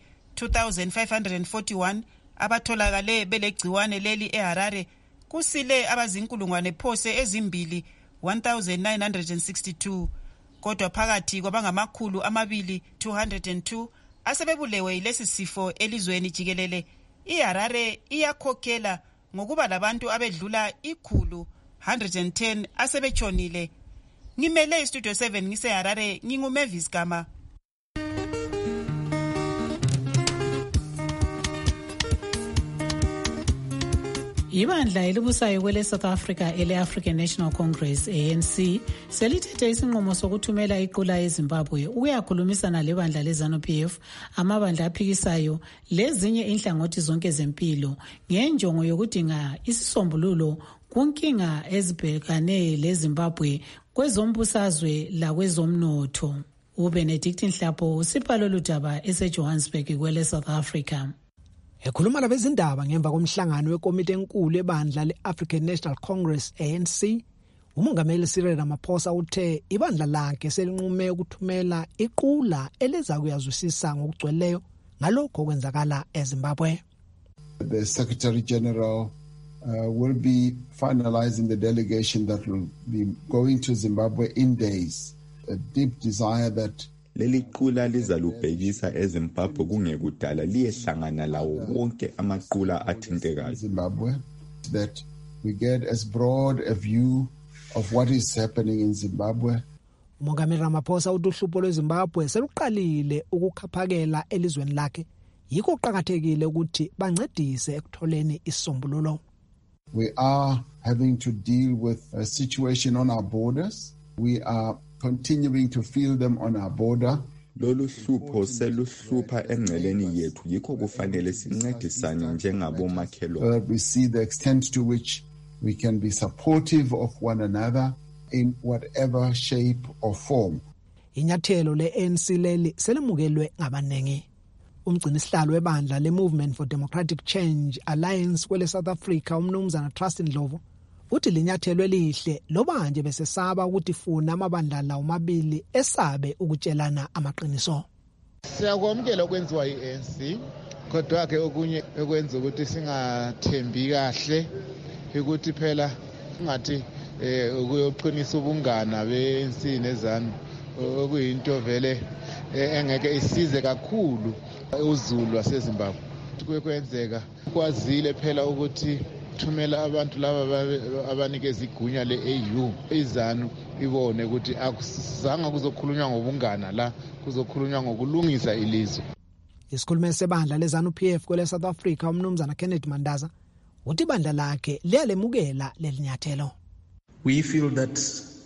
[SPEAKER 27] 2541 abatholakale belegciwane leli eHarare, kusile abazinkulungwane phose ezimbili 1962. Kodwa phakathi kwabangamakhulu 202 asebebulewe yilesi sifo elizweni jikelele, iHarare iyakhokhela ngokuba labantu abedlula 110 asebetshonile. Ngimele istudio 7 ngiseHarare, nginguMavis Gama.
[SPEAKER 24] Ibandla elibusayo kwele South Africa ele-African National Congress ANC selithethe isinqumo sokuthumela iqula eZimbabwe ukuyakhulumisana lebandla leZANU-PF, amabandla aphikisayo lezinye inhlangothi zonke zempilo ngenjongo yokudinga isisombululo kunkinga ezibhekane leZimbabwe kwezombusazwe lakwezomnotho. uBenedict Nhlapo usipha lolu daba eseJohannesburg kwele South Africa.
[SPEAKER 7] Ekhuluma labezindaba ngemva komhlangano wekomiti enkulu ebandla le-African National Congress ANC, umongameli Cyril Ramaphosa uthe ibandla lakhe selinqume ukuthumela iqula eliza kuyazwisisa ngokugcweleyo ngalokho okwenzakala eZimbabwe.
[SPEAKER 8] The Secretary General will be finalizing the delegation that will be going to Zimbabwe in days. A deep desire that
[SPEAKER 9] leli qula lizalubhekisa eZimbabwe kungekudala liyehlangana lawo wonke amaqula athintekayo
[SPEAKER 8] Zimbabwe, that we get as broad a view of what is happening in Zimbabwe.
[SPEAKER 7] Umongameli Ramaphosa uthi uhlupho lweZimbabwe seluqalile ukukhaphakela elizweni lakhe, yikho kuqhakathekile ukuthi bancedise ekutholeni isisombululo.
[SPEAKER 8] We are having to deal with a situation on our borders. We are continuing to feel them on our border.
[SPEAKER 9] Lolu hlupho seluhlupha engceleni yethu, yikho kufanele sincedisane njengabomakhelwane.
[SPEAKER 8] We see the extent to which we can be supportive of one another in whatever shape or form.
[SPEAKER 7] Inyathelo le-ANC leli selimukelwe ngabanengi. Umgcinisihlalo webandla le-Movement for Democratic Change Alliance kwele South Africa, umnumzana Trust Ndlovu, uthi linyathelo elihle loba nje besesaba ukuthi funa amabandla la omabili esabe ukutshelana amaqiniso.
[SPEAKER 26] Siyakwamukela okwenziwa yi-ANC, kodwa ke okunye ekwenza ukuthi singathembi kahle ukuthi phela ngathi ukuyoqinisa ubungana be-ANC neZANU okuyinto vele engeke isize kakhulu uZulu waseZimbabwe. Kuyokwenzeka kwazile phela ukuthi thumela abantu laba abanikeza igunya le-AU iZANU ibone ukuthi akusanga kuzokhulunywa ngobungana, la kuzokhulunywa ngokulungisa ilizwe.
[SPEAKER 7] Isikhulumeli sebandla leZANU-PF kwele South Africa, umnumzana Kenneth Mandaza, uthi ibandla lakhe liyalemukela lelinyathelo.
[SPEAKER 11] We feel that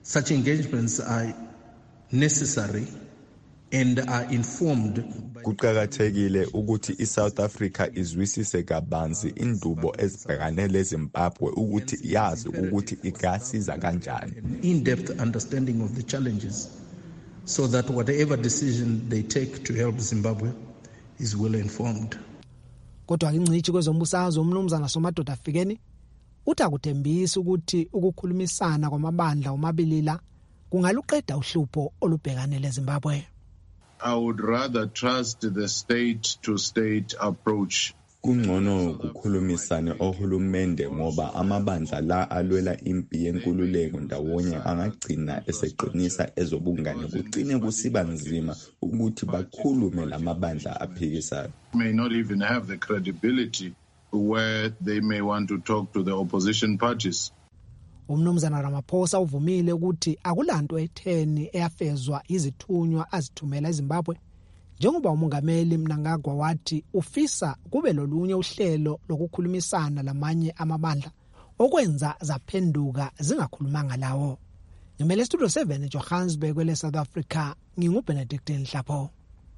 [SPEAKER 10] Such engagements are necessary and are informed.
[SPEAKER 9] Kuqakathekile ukuthi iSouth Africa izwisise kabanzi indubo ezibhekane leZimbabwe ukuthi yazi ukuthi ingasiza kanjani.
[SPEAKER 10] In-depth understanding of the challenges so that whatever decision they take to help Zimbabwe is well informed.
[SPEAKER 7] Kodwa ingcithi kwezombusazwe umnumzana Somadoda Fikeni uthi akuthembisa ukuthi ukukhulumisana kwamabandla omabili la kungaluqeda uhlupho olubhekane leZimbabwe.
[SPEAKER 11] I would rather trust the state-to-state approach.
[SPEAKER 9] Kungcono kukhulumisane ohulumende ngoba amabandla la alwela impi yenkululeko ndawonye angagcina eseqinisa ezobungane kugcine kusiba nzima ukuthi bakhulume lamabandla aphikisayo.
[SPEAKER 11] May not even have the credibility where they may want to talk to the opposition parties.
[SPEAKER 7] Umnumzana Ramaphosa uvumile ukuthi akulanto etheni eyafezwa izithunywa azithumela eZimbabwe njengoba umongameli Mnangagwa wathi ufisa kube lolunye uhlelo lokukhulumisana lamanye amabandla okwenza zaphenduka zingakhulumanga lawo. Ngimele Studio 7 eJohannesburg kwele South Africa nginguBenedict Nhlapho.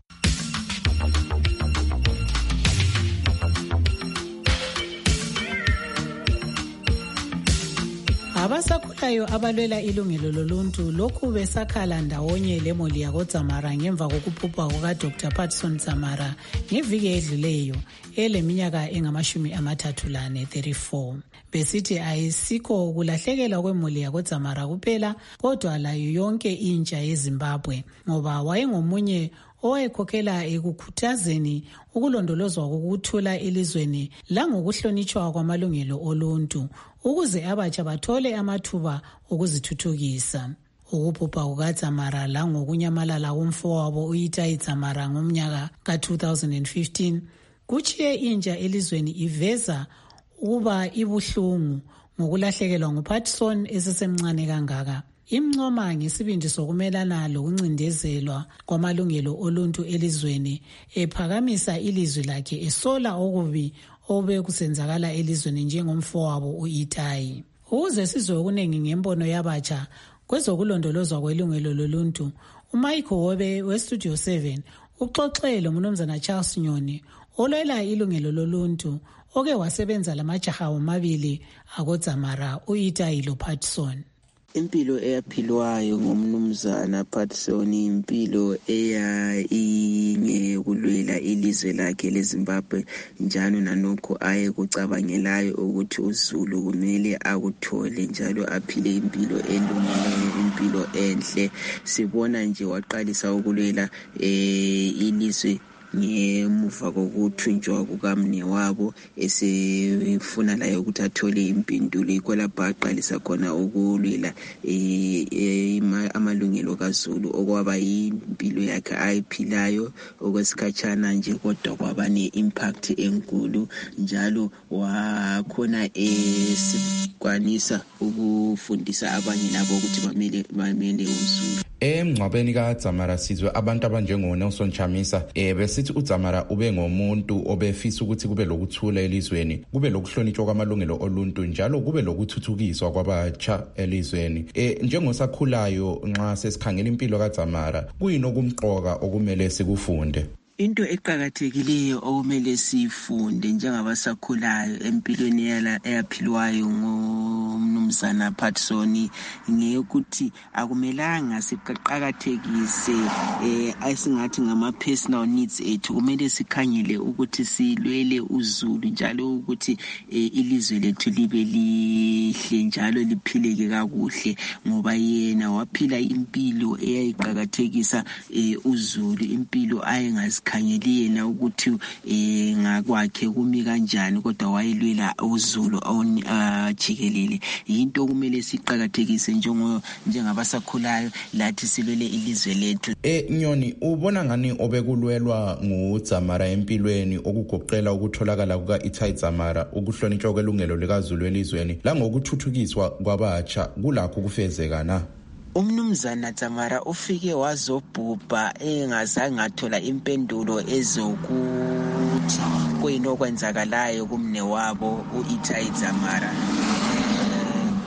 [SPEAKER 24] Abasakhulayo abalwela ilungelo loluntu lokhu besakhala ndawonye lemoli yakoDzamara ngemva kokuphupha kuka-Dr. Patson Dzamara ngeviki edluleyo eleminyaka engama-34. 34. Besithi ayisikho kulahlekelwa kwemoli yakoDzamara kuphela kodwa layo yonke intsha yeZimbabwe ngoba wayengomunye owayekhokhela ekukhuthazeni ukulondolozwa kokuthula elizweni langokuhlonitshwa kwamalungelo oluntu ukuze abatsha bathole amathuba okuzithuthukisa. Ukuphupha kukaDzamara langokunyamalala komfowabo uItai Dzamara ngomnyaka ka-2015 kuchiye intsha elizweni iveza ukuba ibuhlungu ngokulahlekelwa nguPatson esesemncane kangaka. Imncoma ngesibindi sokumelana lokuncindezelwa kwamalungelo oluntu elizweni ephakamisa ilizwi lakhe esola okubi obe kusenzakala elizweni njengomfowabo uItai. Ukuze sizwe okuningi ngembono yabatsha kwezokulondolozwa kwelungelo loluntu, uMichael Wobe weStudio 7 uxoxele uMnumzana Charles Nyoni olwela ilungelo loluntu oke wasebenza lamajaha womabili akoDzamara uItai loPatson.
[SPEAKER 12] Impilo eyaphilwayo ngomnumzana Patson impilo ingekulwela ilizwe lakhe leZimbabwe njalo nanokho aye kucabangelayo ukuthi uZulu kumele akuthole njalo aphile impilo elungileyo impilo enhle. Sibona nje waqalisa ukulwela ilizwe ngemuva kokuthunjwa kukamnewabo esefuna laye ukuthi athole impendulo yikho lapho aqalisa khona ukulwela amalungelo kaZulu okwaba impilo yakhe ayiphilayo okwesikhatshana nje kodwa kwaba ne-impact enkulu njalo wakhona esikwanisa ukufundisa abanye labo ukuthi bamele uZulu.
[SPEAKER 13] Emngcwabeni kaDzamara sizwe abantu abanjengo Nelson Chamisa besithi uDzamara ube ngomuntu obefisa ukuthi kube lokuthula elizweni, kube lokuhlonitshwa kwamalungelo oluntu njalo kube lokuthuthukiswa kwabatsha elizweni. Njengosakhulayo nxa sesikhangela impilo kaDzamara kuyini okumqoka okumele sikufunde?
[SPEAKER 12] Into eqhakathekileyo okumele sifunde njengabasakhulayo empilweni eyaphilwayo ngomnumzana Patson ngekuthi akumelanga siqhakathekise esingathi ngama personal needs ethu. Kumele sikhangele ukuthi silwele uZulu njalo ukuthi ilizwe lethu libe lihle njalo liphileke kakuhle ngoba yena waphila impilo eyayiqhakathekisa uZulu, impilo ayengazikhangeli yena ukuthi ngakwakhe kumi kanjani kodwa wayelwela uZulu jikelele. Yinto kumele siqhakathekise njengabasakhulayo lathi silwele ilizwe lethu.
[SPEAKER 13] Nyoni, ubona ngani obekulwelwa nguDzamara empilweni okugoqela ukutholakala kukaItai Dzamara, ukuhlonitshwa kwelungelo likaZulu elizweni langokuthuthukiswa kwabatsha kulakho kufezeka na?
[SPEAKER 12] Umnumzana Dzamara ufike wazobhubha engazange athola impendulo ezokuthi kuyini okwenzakalayo kumnewabo uItai Dzamara.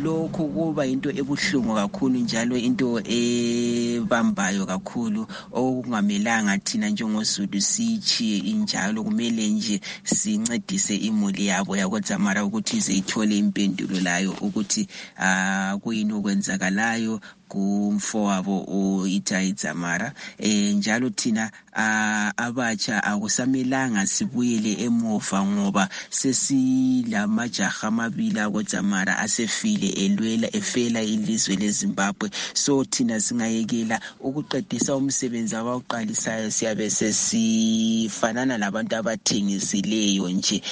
[SPEAKER 12] lokho kuba into ebuhlungu kakhulu njalo into ebambayo kakhulu okungamelanga thina njengosulu sichiye injalo. Kumele nje sincedise imuli yabo yakoDzamara ukuthi ize ithole impendulo layo ukuthi kuyini okwenzakalayo kumfowabo uItai Dzamara. Njalo thina abatsha akusamelanga sibuyele emuva ngoba sesilamajaha amabili akoDzamara asefile efela ilizwe leZimbabwe. So thina singayekela ukuqedisa umsebenzi abawuqalisayo siyabe sesifanana labantu abathengisileyo nje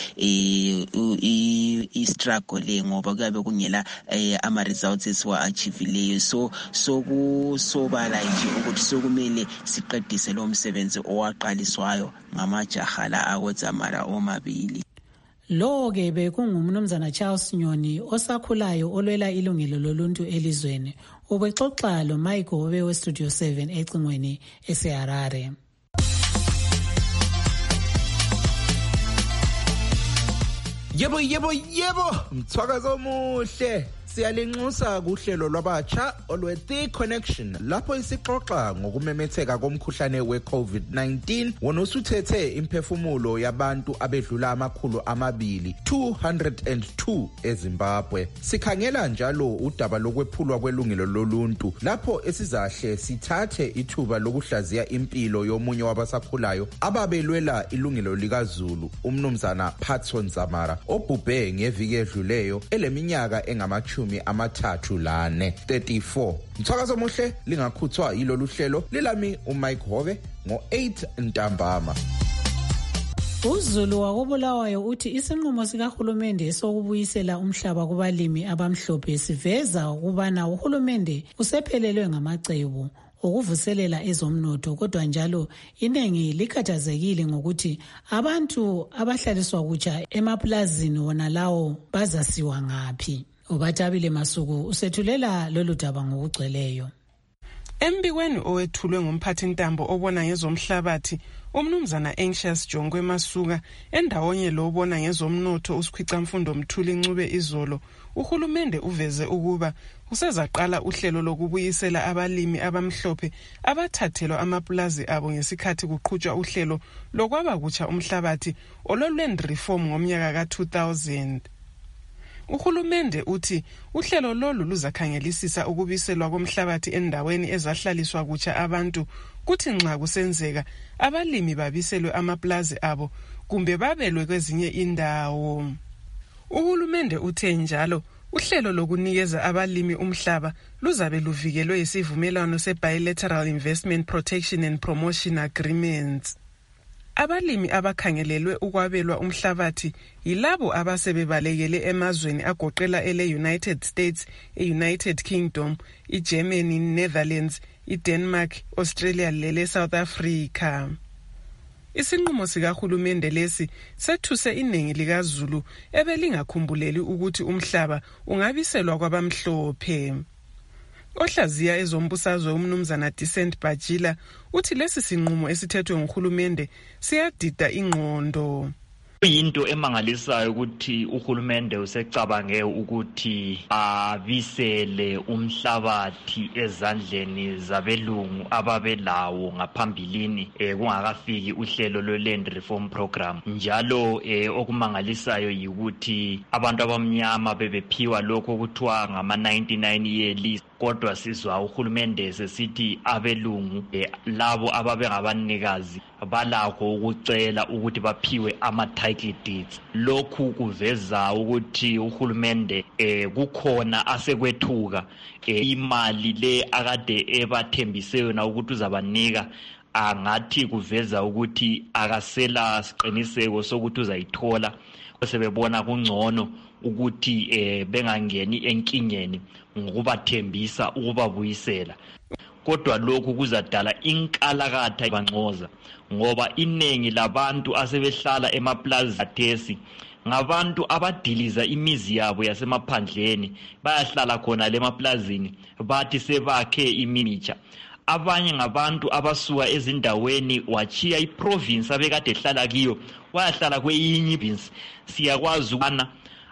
[SPEAKER 12] i-struggle le ngoba kuyabe kungela ama-results esiwa-achievileyo. Sokusobala nje ukuthi sokumele siqedise lo msebenzi owaqaliswayo ngamajaha la akoDzamara omabili.
[SPEAKER 24] Lo-ke bekungumnumzana Charles Nyoni osakhulayo olwela ilungelo loluntu elizweni. Ubexoxa lo Mike Hobe weStudio 7 ecingweni eseHarare.
[SPEAKER 1] Yebo, mthwakazo omuhle. Siyalinxusa kuhlelo lwabatsha olwe-The Connection lapho isixoxa ngokumemetheka komkhuhlane we-COVID-19 wona usuthethe imphefumulo yabantu abedlula 202 eZimbabwe. Sikhangela njalo udaba lokwephulwa kwelungelo loluntu lapho esizahle sithathe ithuba lokuhlaziya impilo yomunye wabasakhulayo ababelwela ilungelo likaZulu, umnumzana Patson Dzamara obhubhe ngeviki edluleyo eleminyaka ama34. Mthwakazo omuhle lingakhuthwa yilolu hlelo lilami uMike Hobe ngo-8 ntambama.
[SPEAKER 24] uZulu wakobulawayo uthi isinqumo sikahulumende sokubuyisela umhlaba kubalimi abamhlophe siveza ukubana uhulumende usephelelwe ngamacebo ukuvuselela ezomnotho, kodwa njalo iningi likhathazekile ngokuthi abantu abahlaliswa kutsha emaplazini wona lawo bazasiwa ngaphi. uBatabile Masuku usethulela lolu daba ngokugcweleyo.
[SPEAKER 14] Embikweni owethulwe ngumphathintambo obona ngezomhlabathi umnumzana Anxious Jongwe Masuka endawonye lo obona ngezomnotho uSikhwicamfundo Mthuli Ncube Izolo, uhulumende uveze ukuba usezaqala uhlelo lokubuyisela abalimi abamhlophe abathathelwa amaplazi abo ngesikhathi kuqhutshwa uhlelo lokwaba kutsha umhlabathi olweland reform ngomnyaka ka-2000. Uhulumende uthi uhlelo lolu luzakhangelisisa ukubiselwa komhlabathi endaweni ezahlaliswa kutsha abantu, kuthi nxa kusenzeka abalimi babiselwe amaplazi abo kumbe babelwe kwezinye indawo. Uhulumende uthe njalo uhlelo lokunikeza abalimi umhlaba luzabe luvikelwe isivumelwano se-Bilateral Investment Protection and Promotion Agreements. Abalimi abakhangelelwe ukwabelwa umhlabathi yilabo abasebebalekele emazweni agoqela ele-United States, e-United Kingdom, i-Germany, Netherlands, i-Denmark, Australia lele-South Africa. Isinqumo sikahulumende lesi sethuse iningi likaZulu ebelingakhumbuleli ukuthi umhlaba ungabiselwa kwabamhlophe. Ohlaziya ezombusazwe umnumzana Decent Bajila uthi lesi sinqumo esithethwe nguhulumende siyadida ingqondo.
[SPEAKER 15] Kuyinto emangalisayo ukuthi uhulumende usecabange ukuthi abisele umhlabathi ezandleni zabelungu ababelawo ngaphambilini kungakafiki uhlelo lwe-land reform program. Njalo okumangalisayo yikuthi abantu abamnyama bebephiwa lokho kuthiwa ngama-99 year lease, kodwa sizwa uhulumende sesithi abelungu labo ababengabanikazi balakho ukucela ukuthi baphiwe ama-title deeds. Lokhu kuveza ukuthi uhulumende kukhona asekwethuka imali le akade ebathembise yona ukuthi uzabanika, angathi kuveza ukuthi akasela siqiniseko sokuthi uzayithola. Sebebona kungcono ukuthi bengangeni enkingeni ngokubathembisa ukubabuyisela. Kodwa lokhu kuzadala inkalakatha banxoza ngoba iningi labantu asebehlala emaplazi athesi ngabantu abadiliza imizi yabo yasemaphandleni, bayahlala khona lemaplazini bathi sebakhe imimitsha. Abanye ngabantu abasuka ezindaweni wachiya iprovince abekade ehlala kiyo wayahlala kweyinye iprovince. Siyakwazi ukubana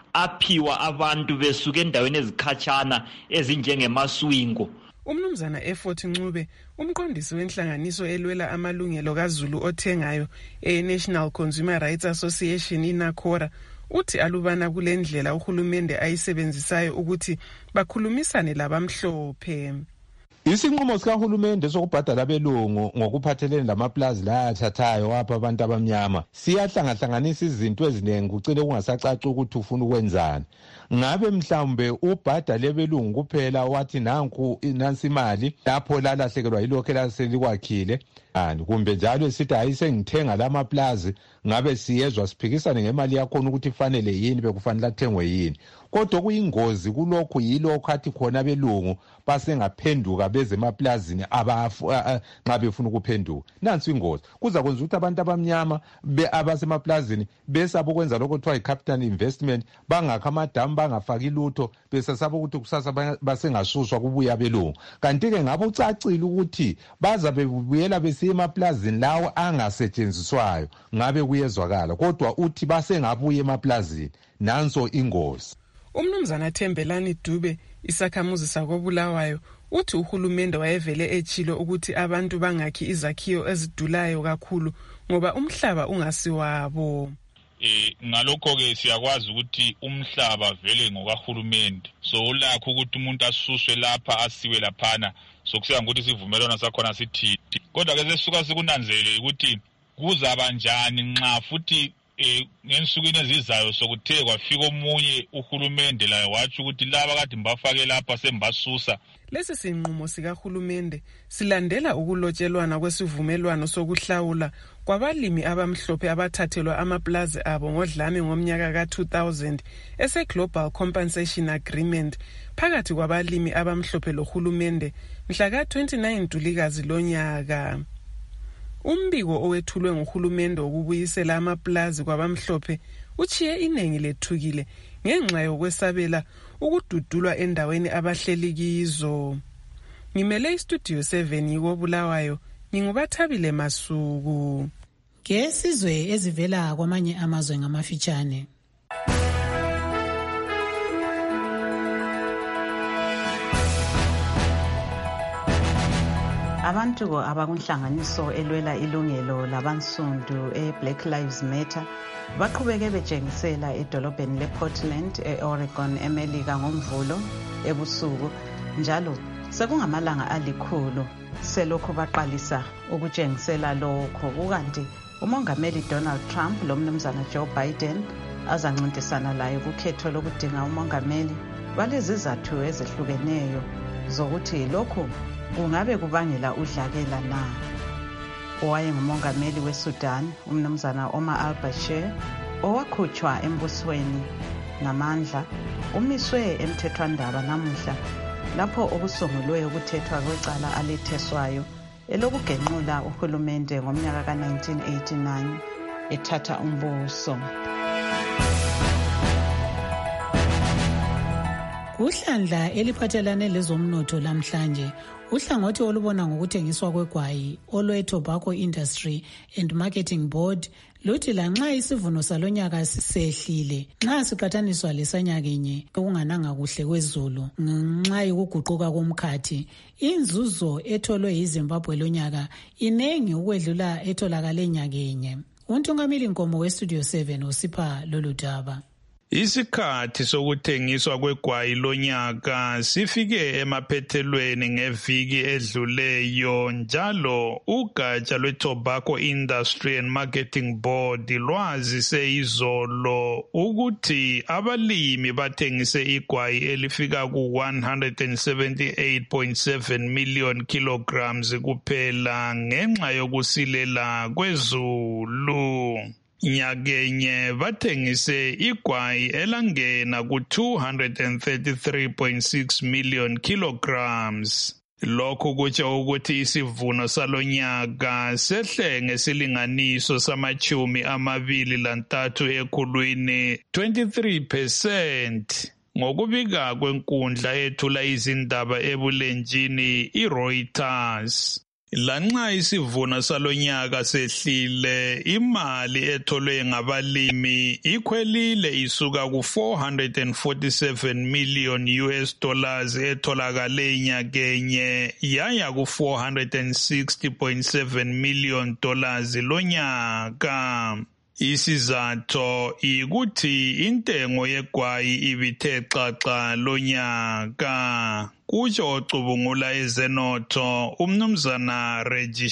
[SPEAKER 15] aphiwa abantu besuka endaweni ezikhatshana ezinjengemaswingo.
[SPEAKER 14] Umnumzana Effort Ncube, umqondisi wenhlanganiso elwela amalungelo kaZulu othengayo National Consumer Rights Association iNACORA, uthi alubana kulendlela uhulumende ayisebenzisayo ukuthi bakhulumisane labamhlophe.
[SPEAKER 3] Isinqumo sikahulumende sokubhadala abelungu ngokuphathelene lamaplazi la athathayo apha abantu abamnyama siyahlangahlanganisa izinto eziningi kucine kungasacaci ukuthi ufuna ukwenzani. Ngabe mhlawumbe ubhadala abelungu kuphela wathi nansi imali lapho lalahlekelwa yilokho elaselikwakhile, kumbe njalo esithi ayisengithenga lamaplazi ngabe siyezwa siphikisane ngemali yakhona ukuthi ifanele yini bekufanele athengwe yini. Kodwa kuyingozi kulokhu yilokho athi khona abelungu basengaphenduka beze emaplazini nxa befuna ukuphenduka. Nansi ingozi kuza kwenza ukuthi abantu abamnyama abasemaplazini besaba ukwenza lokho kuthiwa i-capital investment, bangakha amadamu bangafaki lutho besasaba ukuthi kusasa basengasuswa kubuya abelungu. Kanti-ke ngabe ucacile ukuthi baza bebuyela besiya emaplazini lawo angasetshenziswayo ngabe kuyezwakala, kodwa uthi basengabuya emaplazini. Nanso ingozi.
[SPEAKER 14] Umnumzana Thembelani Dube, isakhamuzi sakobulawayo, uthi uhulumende wayevele echilo ukuthi abantu bangakhi izakhiwo ezidulayo kakhulu ngoba umhlaba ungasiwabo.
[SPEAKER 16] Ngalokho ke siyakwazi ukuthi umhlaba vele ngokahulumende, so ulakho ukuthi umuntu asuswe lapha asiwe laphana, sokusiya ngokuthi sivumelana sakhona sithi. Kodwa ke sesuka sikunanzele ukuthi kuzaba njani nxa futhi ngensukwini ezizayo sokuthe kwafika omunye uhulumende layo wathi ukuthi laba kade mbafake lapha sembasusa.
[SPEAKER 14] Lesi sinqumo sikahulumende silandela ukulotshelwana kwesivumelwano sokuhlawula kwabalimi abamhlophe abathathelwa amaplazi abo ngodlame ngomnyaka ka-2000 ese-Global Compensation Agreement phakathi kwabalimi abamhlophe lohulumende mhla ka-29 Ntulikazi lonyaka. Umbiko owethulwe nguhulumende wokubuyisela amaplazi kwabamhlophe uchiye inengi lethukile ngenxa yokwesabela ukududulwa endaweni abahleli kizo. Ngimele istudio 7 yikobulawayo, ngingubathabile Masuku.
[SPEAKER 24] Ngesizwe ezivela kwamanye amazwe ngamafitshane.
[SPEAKER 23] Abantu abakunhlanganiso elwela ilungelo labansundu Black Lives Matter baqhubeke betshengisela edolobheni lePortland eOregon eMelika ngomvulo ebusuku, njalo sekungamalanga alikhulu selokhu baqalisa ukutshengisela lokho. Kukanti umongameli Donald Trump lomnumzana Joe Biden azancintisana laye kukhetho lokudinga umongameli balezizathu ezehlukeneyo zokuthi lokhu kungabe kubangela udlakela na. Owayengumongameli weSudan umnumzana Omar al-Bashir owakhutshwa embusweni namandla umiswe emthethwandaba namuhla lapho okusungulwe ukuthethwa kwecala aletheswayo elokugenqula uhulumende ngomnyaka ka-1989 ethatha umbuso.
[SPEAKER 24] Uhlandla eliphathelane lezomnotho lamhlanje, uhlangothi olubona ngokuthengiswa kwegwayi olwe-Tobacco Industry and Marketing Board luthi lanxa isivuno salonyaka sisehlile nxa siqathaniswa lesanyakenye okungananga kuhle kwezulu ngenxa yokuguquka komkhathi, inzuzo etholwe yiZimbabwe lonyaka inengi ukwedlula etholakale nyakenye. Untungameli Nkomo weStudio 7 usipha lolu daba.
[SPEAKER 22] Isikhathi sokuthengiswa kwegwayi lonyaka sifike emaphethelweni ngeviki edluleyo, njalo ugatsha lwe-Tobacco Industry and Marketing Board lwazise izolo ukuthi abalimi bathengise igwayi elifika ku-178.7 million kilograms kuphela ngenxa yokusilela kwezulu. Nyakenye bathengise igwayi elangena ku-233.6 million kilograms. Lokhu kutsho ukuthi isivuno salonyaka sehle ngesilinganiso sama-23 ekhulwini 23%, ngokubika kwenkundla ethula izindaba ebulenjini iReuters. Lanxa isivuno salonyaka sehlile, imali etholwe ngabalimi ikhwelile isuka ku$447 million etholakale nyakenye yaya ku$460.7 million lonyaka. Isizathu ikuthi intengo yegwayi ibithe xaxa lonyaka. Kutsho ocubungula ezenotho umnumzana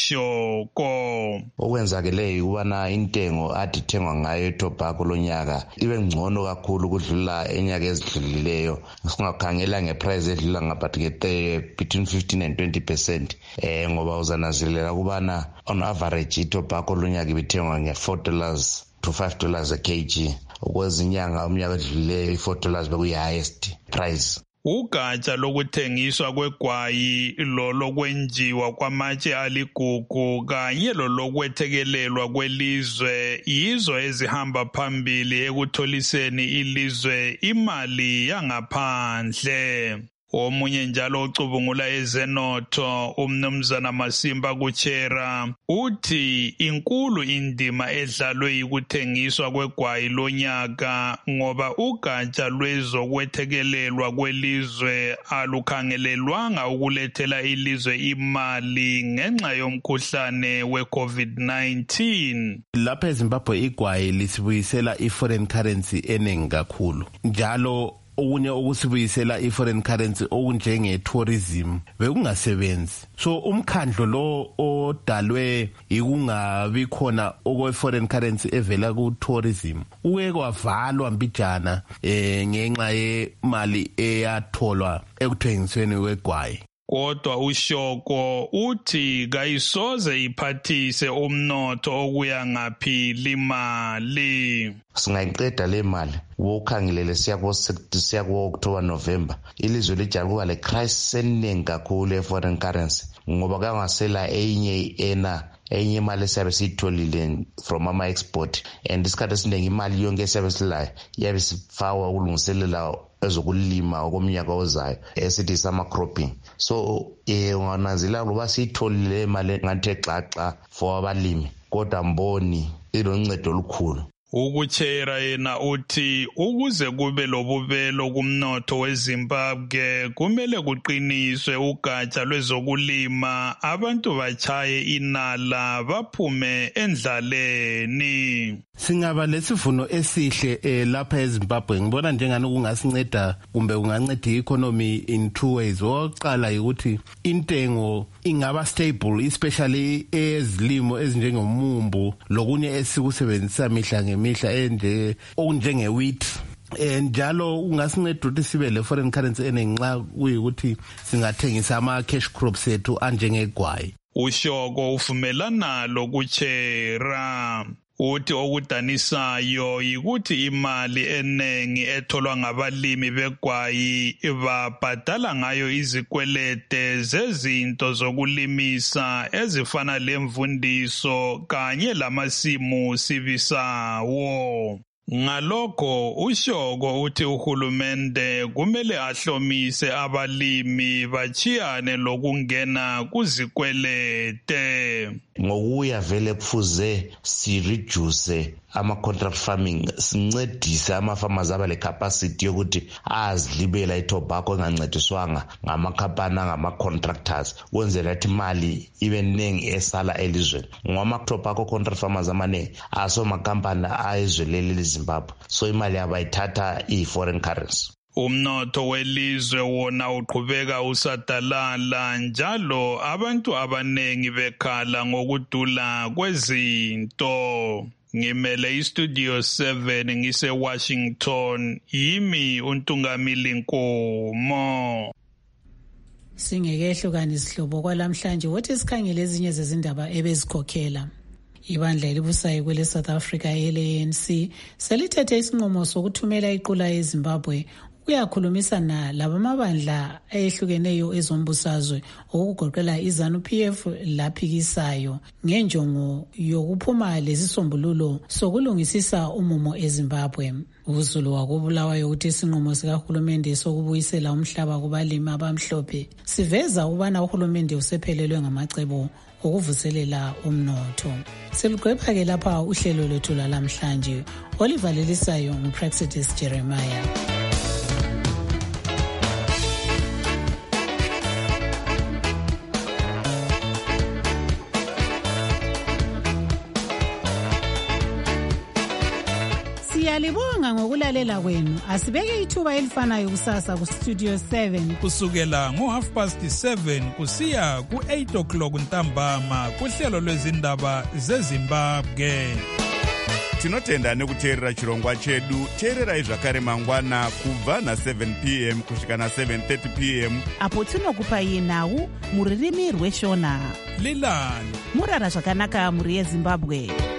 [SPEAKER 22] Regishoko.
[SPEAKER 2] Okwenzakeleyo ukubana intengo adithengwa ngayo itobacco lonyaka ibe ngcono kakhulu kudlula enyaka ezidlulileyo. Singakhangela ngeprice edlula ngaphakathi between 15 and 20%. Ngoba uzanazilela ukubana on average itobacco lonyaka ibithengwa nge$4 to $5 a kg. Ukwezinyanga umnyaka edlulileyo i$4 bekuyi-highest price.
[SPEAKER 22] Ugatsha lokuthengiswa kwegwayi lokwenjiwa kwamatshe aligugu kanye lokwethekelelwa kwelizwe yizo ezihamba phambili ekutholiseni ilizwe imali yangaphandle. Omunye njalo ocubungula ezenotho umnumzana Masimba Kuchera uthi inkulu indima edlalwe yikuthengiswa kwegwayi lonyaka ngoba ugatsha lwezokwethekelelwa kwelizwe alukhangelelwanga ukulethela ilizwe imali ngenxa yomkhuhlane we-COVID-19.
[SPEAKER 4] Lapha eZimbabwe igwayi lisibuyisela i-foreign currency eningi kakhulu. Njalo okunye okusibuyisela i-foreign currency okunjenge-tourism bekungasebenzi. So umkhandlo lo odalwe ikungabi khona okwe-foreign currency evela ku-tourism uke kwavalwa mbijana ngenxa yemali eyatholwa ekuthengisweni kwegwayi.
[SPEAKER 22] Kodwa uShoko uthi kayisoze iphathise umnotho okuya ngaphi limali.
[SPEAKER 2] Singayiqeda le mali wokhangelele siya ku-October November ilizwe lijala kuba le crisis eningi kakhulu e-foreign currency ngoba kangasela enye imali esiyabe siyitholile from ama-export and isikhathi esiningi imali yonke esiyabe silayo iyabe sifakwa ukulungiselela ezokulima okomnyaka ozayo esithi sama-cropping. So ungananzela ukuba siyitholile imali nganthe xaxa for abalimi kodwa mboni iloncedo olukhulu.
[SPEAKER 22] Ukuchera yena uthi ukuze kube lobubelo kumnotho weZimbabwe kumele kuqiniswe ugatsha lwezokulima abantu bachaye inala baphume endlaleni.
[SPEAKER 4] Singaba lesivuno esihle lapha eZimbabwe ngibona njengani kungasinceda kumbe kunganceda i-economy in two ways. Oqala ukuthi intengo ingaba stable especially ezilimo ezinjengomumbu lokunye esikusebenzisa mihla ngemihla okunjenge wheat. Njalo ungasinceda ukuthi sibe le foreign currency enenxa kuyikuthi singathengisa ama cash crops ethu anjengegwayi.
[SPEAKER 22] Ushoko uvumelana lokuchera. Uthi okudanisayo yikuthi imali enengi etholwa ngabalimi begwayi babhadala ngayo izikwelete zezinto zokulimisa ezifana lemvundiso kanye lamasimu sibisawo. Ngalokho uShoko uthi uhulumende kumele ahlomise abalimi bachiyane lokungena kuzikwelete.
[SPEAKER 2] Ngokuya vele kufuze si-reduce ama-contract farming sincedise ama-farmers aba le-capacity yokuthi azilibela itobacco engancediswanga ngamakhampani angama-contractors kwenzela ukuthi imali ibe ningi esala elizweni ngoba ama-tobacco contract farmers amaningi asomakampani ayizwelele leZimbabwe so imali yabo ayithatha iyi-foreign currency.
[SPEAKER 22] Umnotho welizwe wona uqhubeka usadalala njalo abantu abanengi bekhala ngokudula kwezinto. Ngimele istudio 7 ngise Washington yimi uNtungamili Nkomo.
[SPEAKER 24] Singekehluka nisihlobo kwalamhlanje wothi sikhangele ezinye zezindaba ebezikhokhela. Ibandla elibusayo kwele South Africa ANC selithethe isinqumo sokuthumela iqula eZimbabwe kuyakhulumisana labamabandla ayehlukeneyo ezombusazwe okugoqela iZANU-PF laphikisayo ngenjongo yokuphuma lesisombululo sokulungisisa umumo eZimbabwe. UZulu wakubulawayo uthi isinqumo sikahulumende sokubuyisela umhlaba kubalimi abamhlophe siveza ukubana uhulumende usephelelwe ngamacebo ukuvuselela umnotho. Siluqepha-ke lapha uhlelo lwethu lwalamhlanje olivalelisayo nguPraxidis Jeremiah. Siyalibonga ngokulalela kwenu. Asibeke ithuba elifanayo kusasa kuStudio 7
[SPEAKER 22] kusukela ngo7:30 kusiya ku8 o'clock ntambama kuhlelo lwezindaba zeZimbabwe.
[SPEAKER 5] Tinotenda nekuteerera chirongwa chedu. Teererai zvakare mangwana kubva na7 p.m. kusvika na7:30 p.m.
[SPEAKER 23] apo tinokupai nhau muririmi rweshona.
[SPEAKER 22] Lilani
[SPEAKER 23] murara zvakanaka muri yeZimbabwe.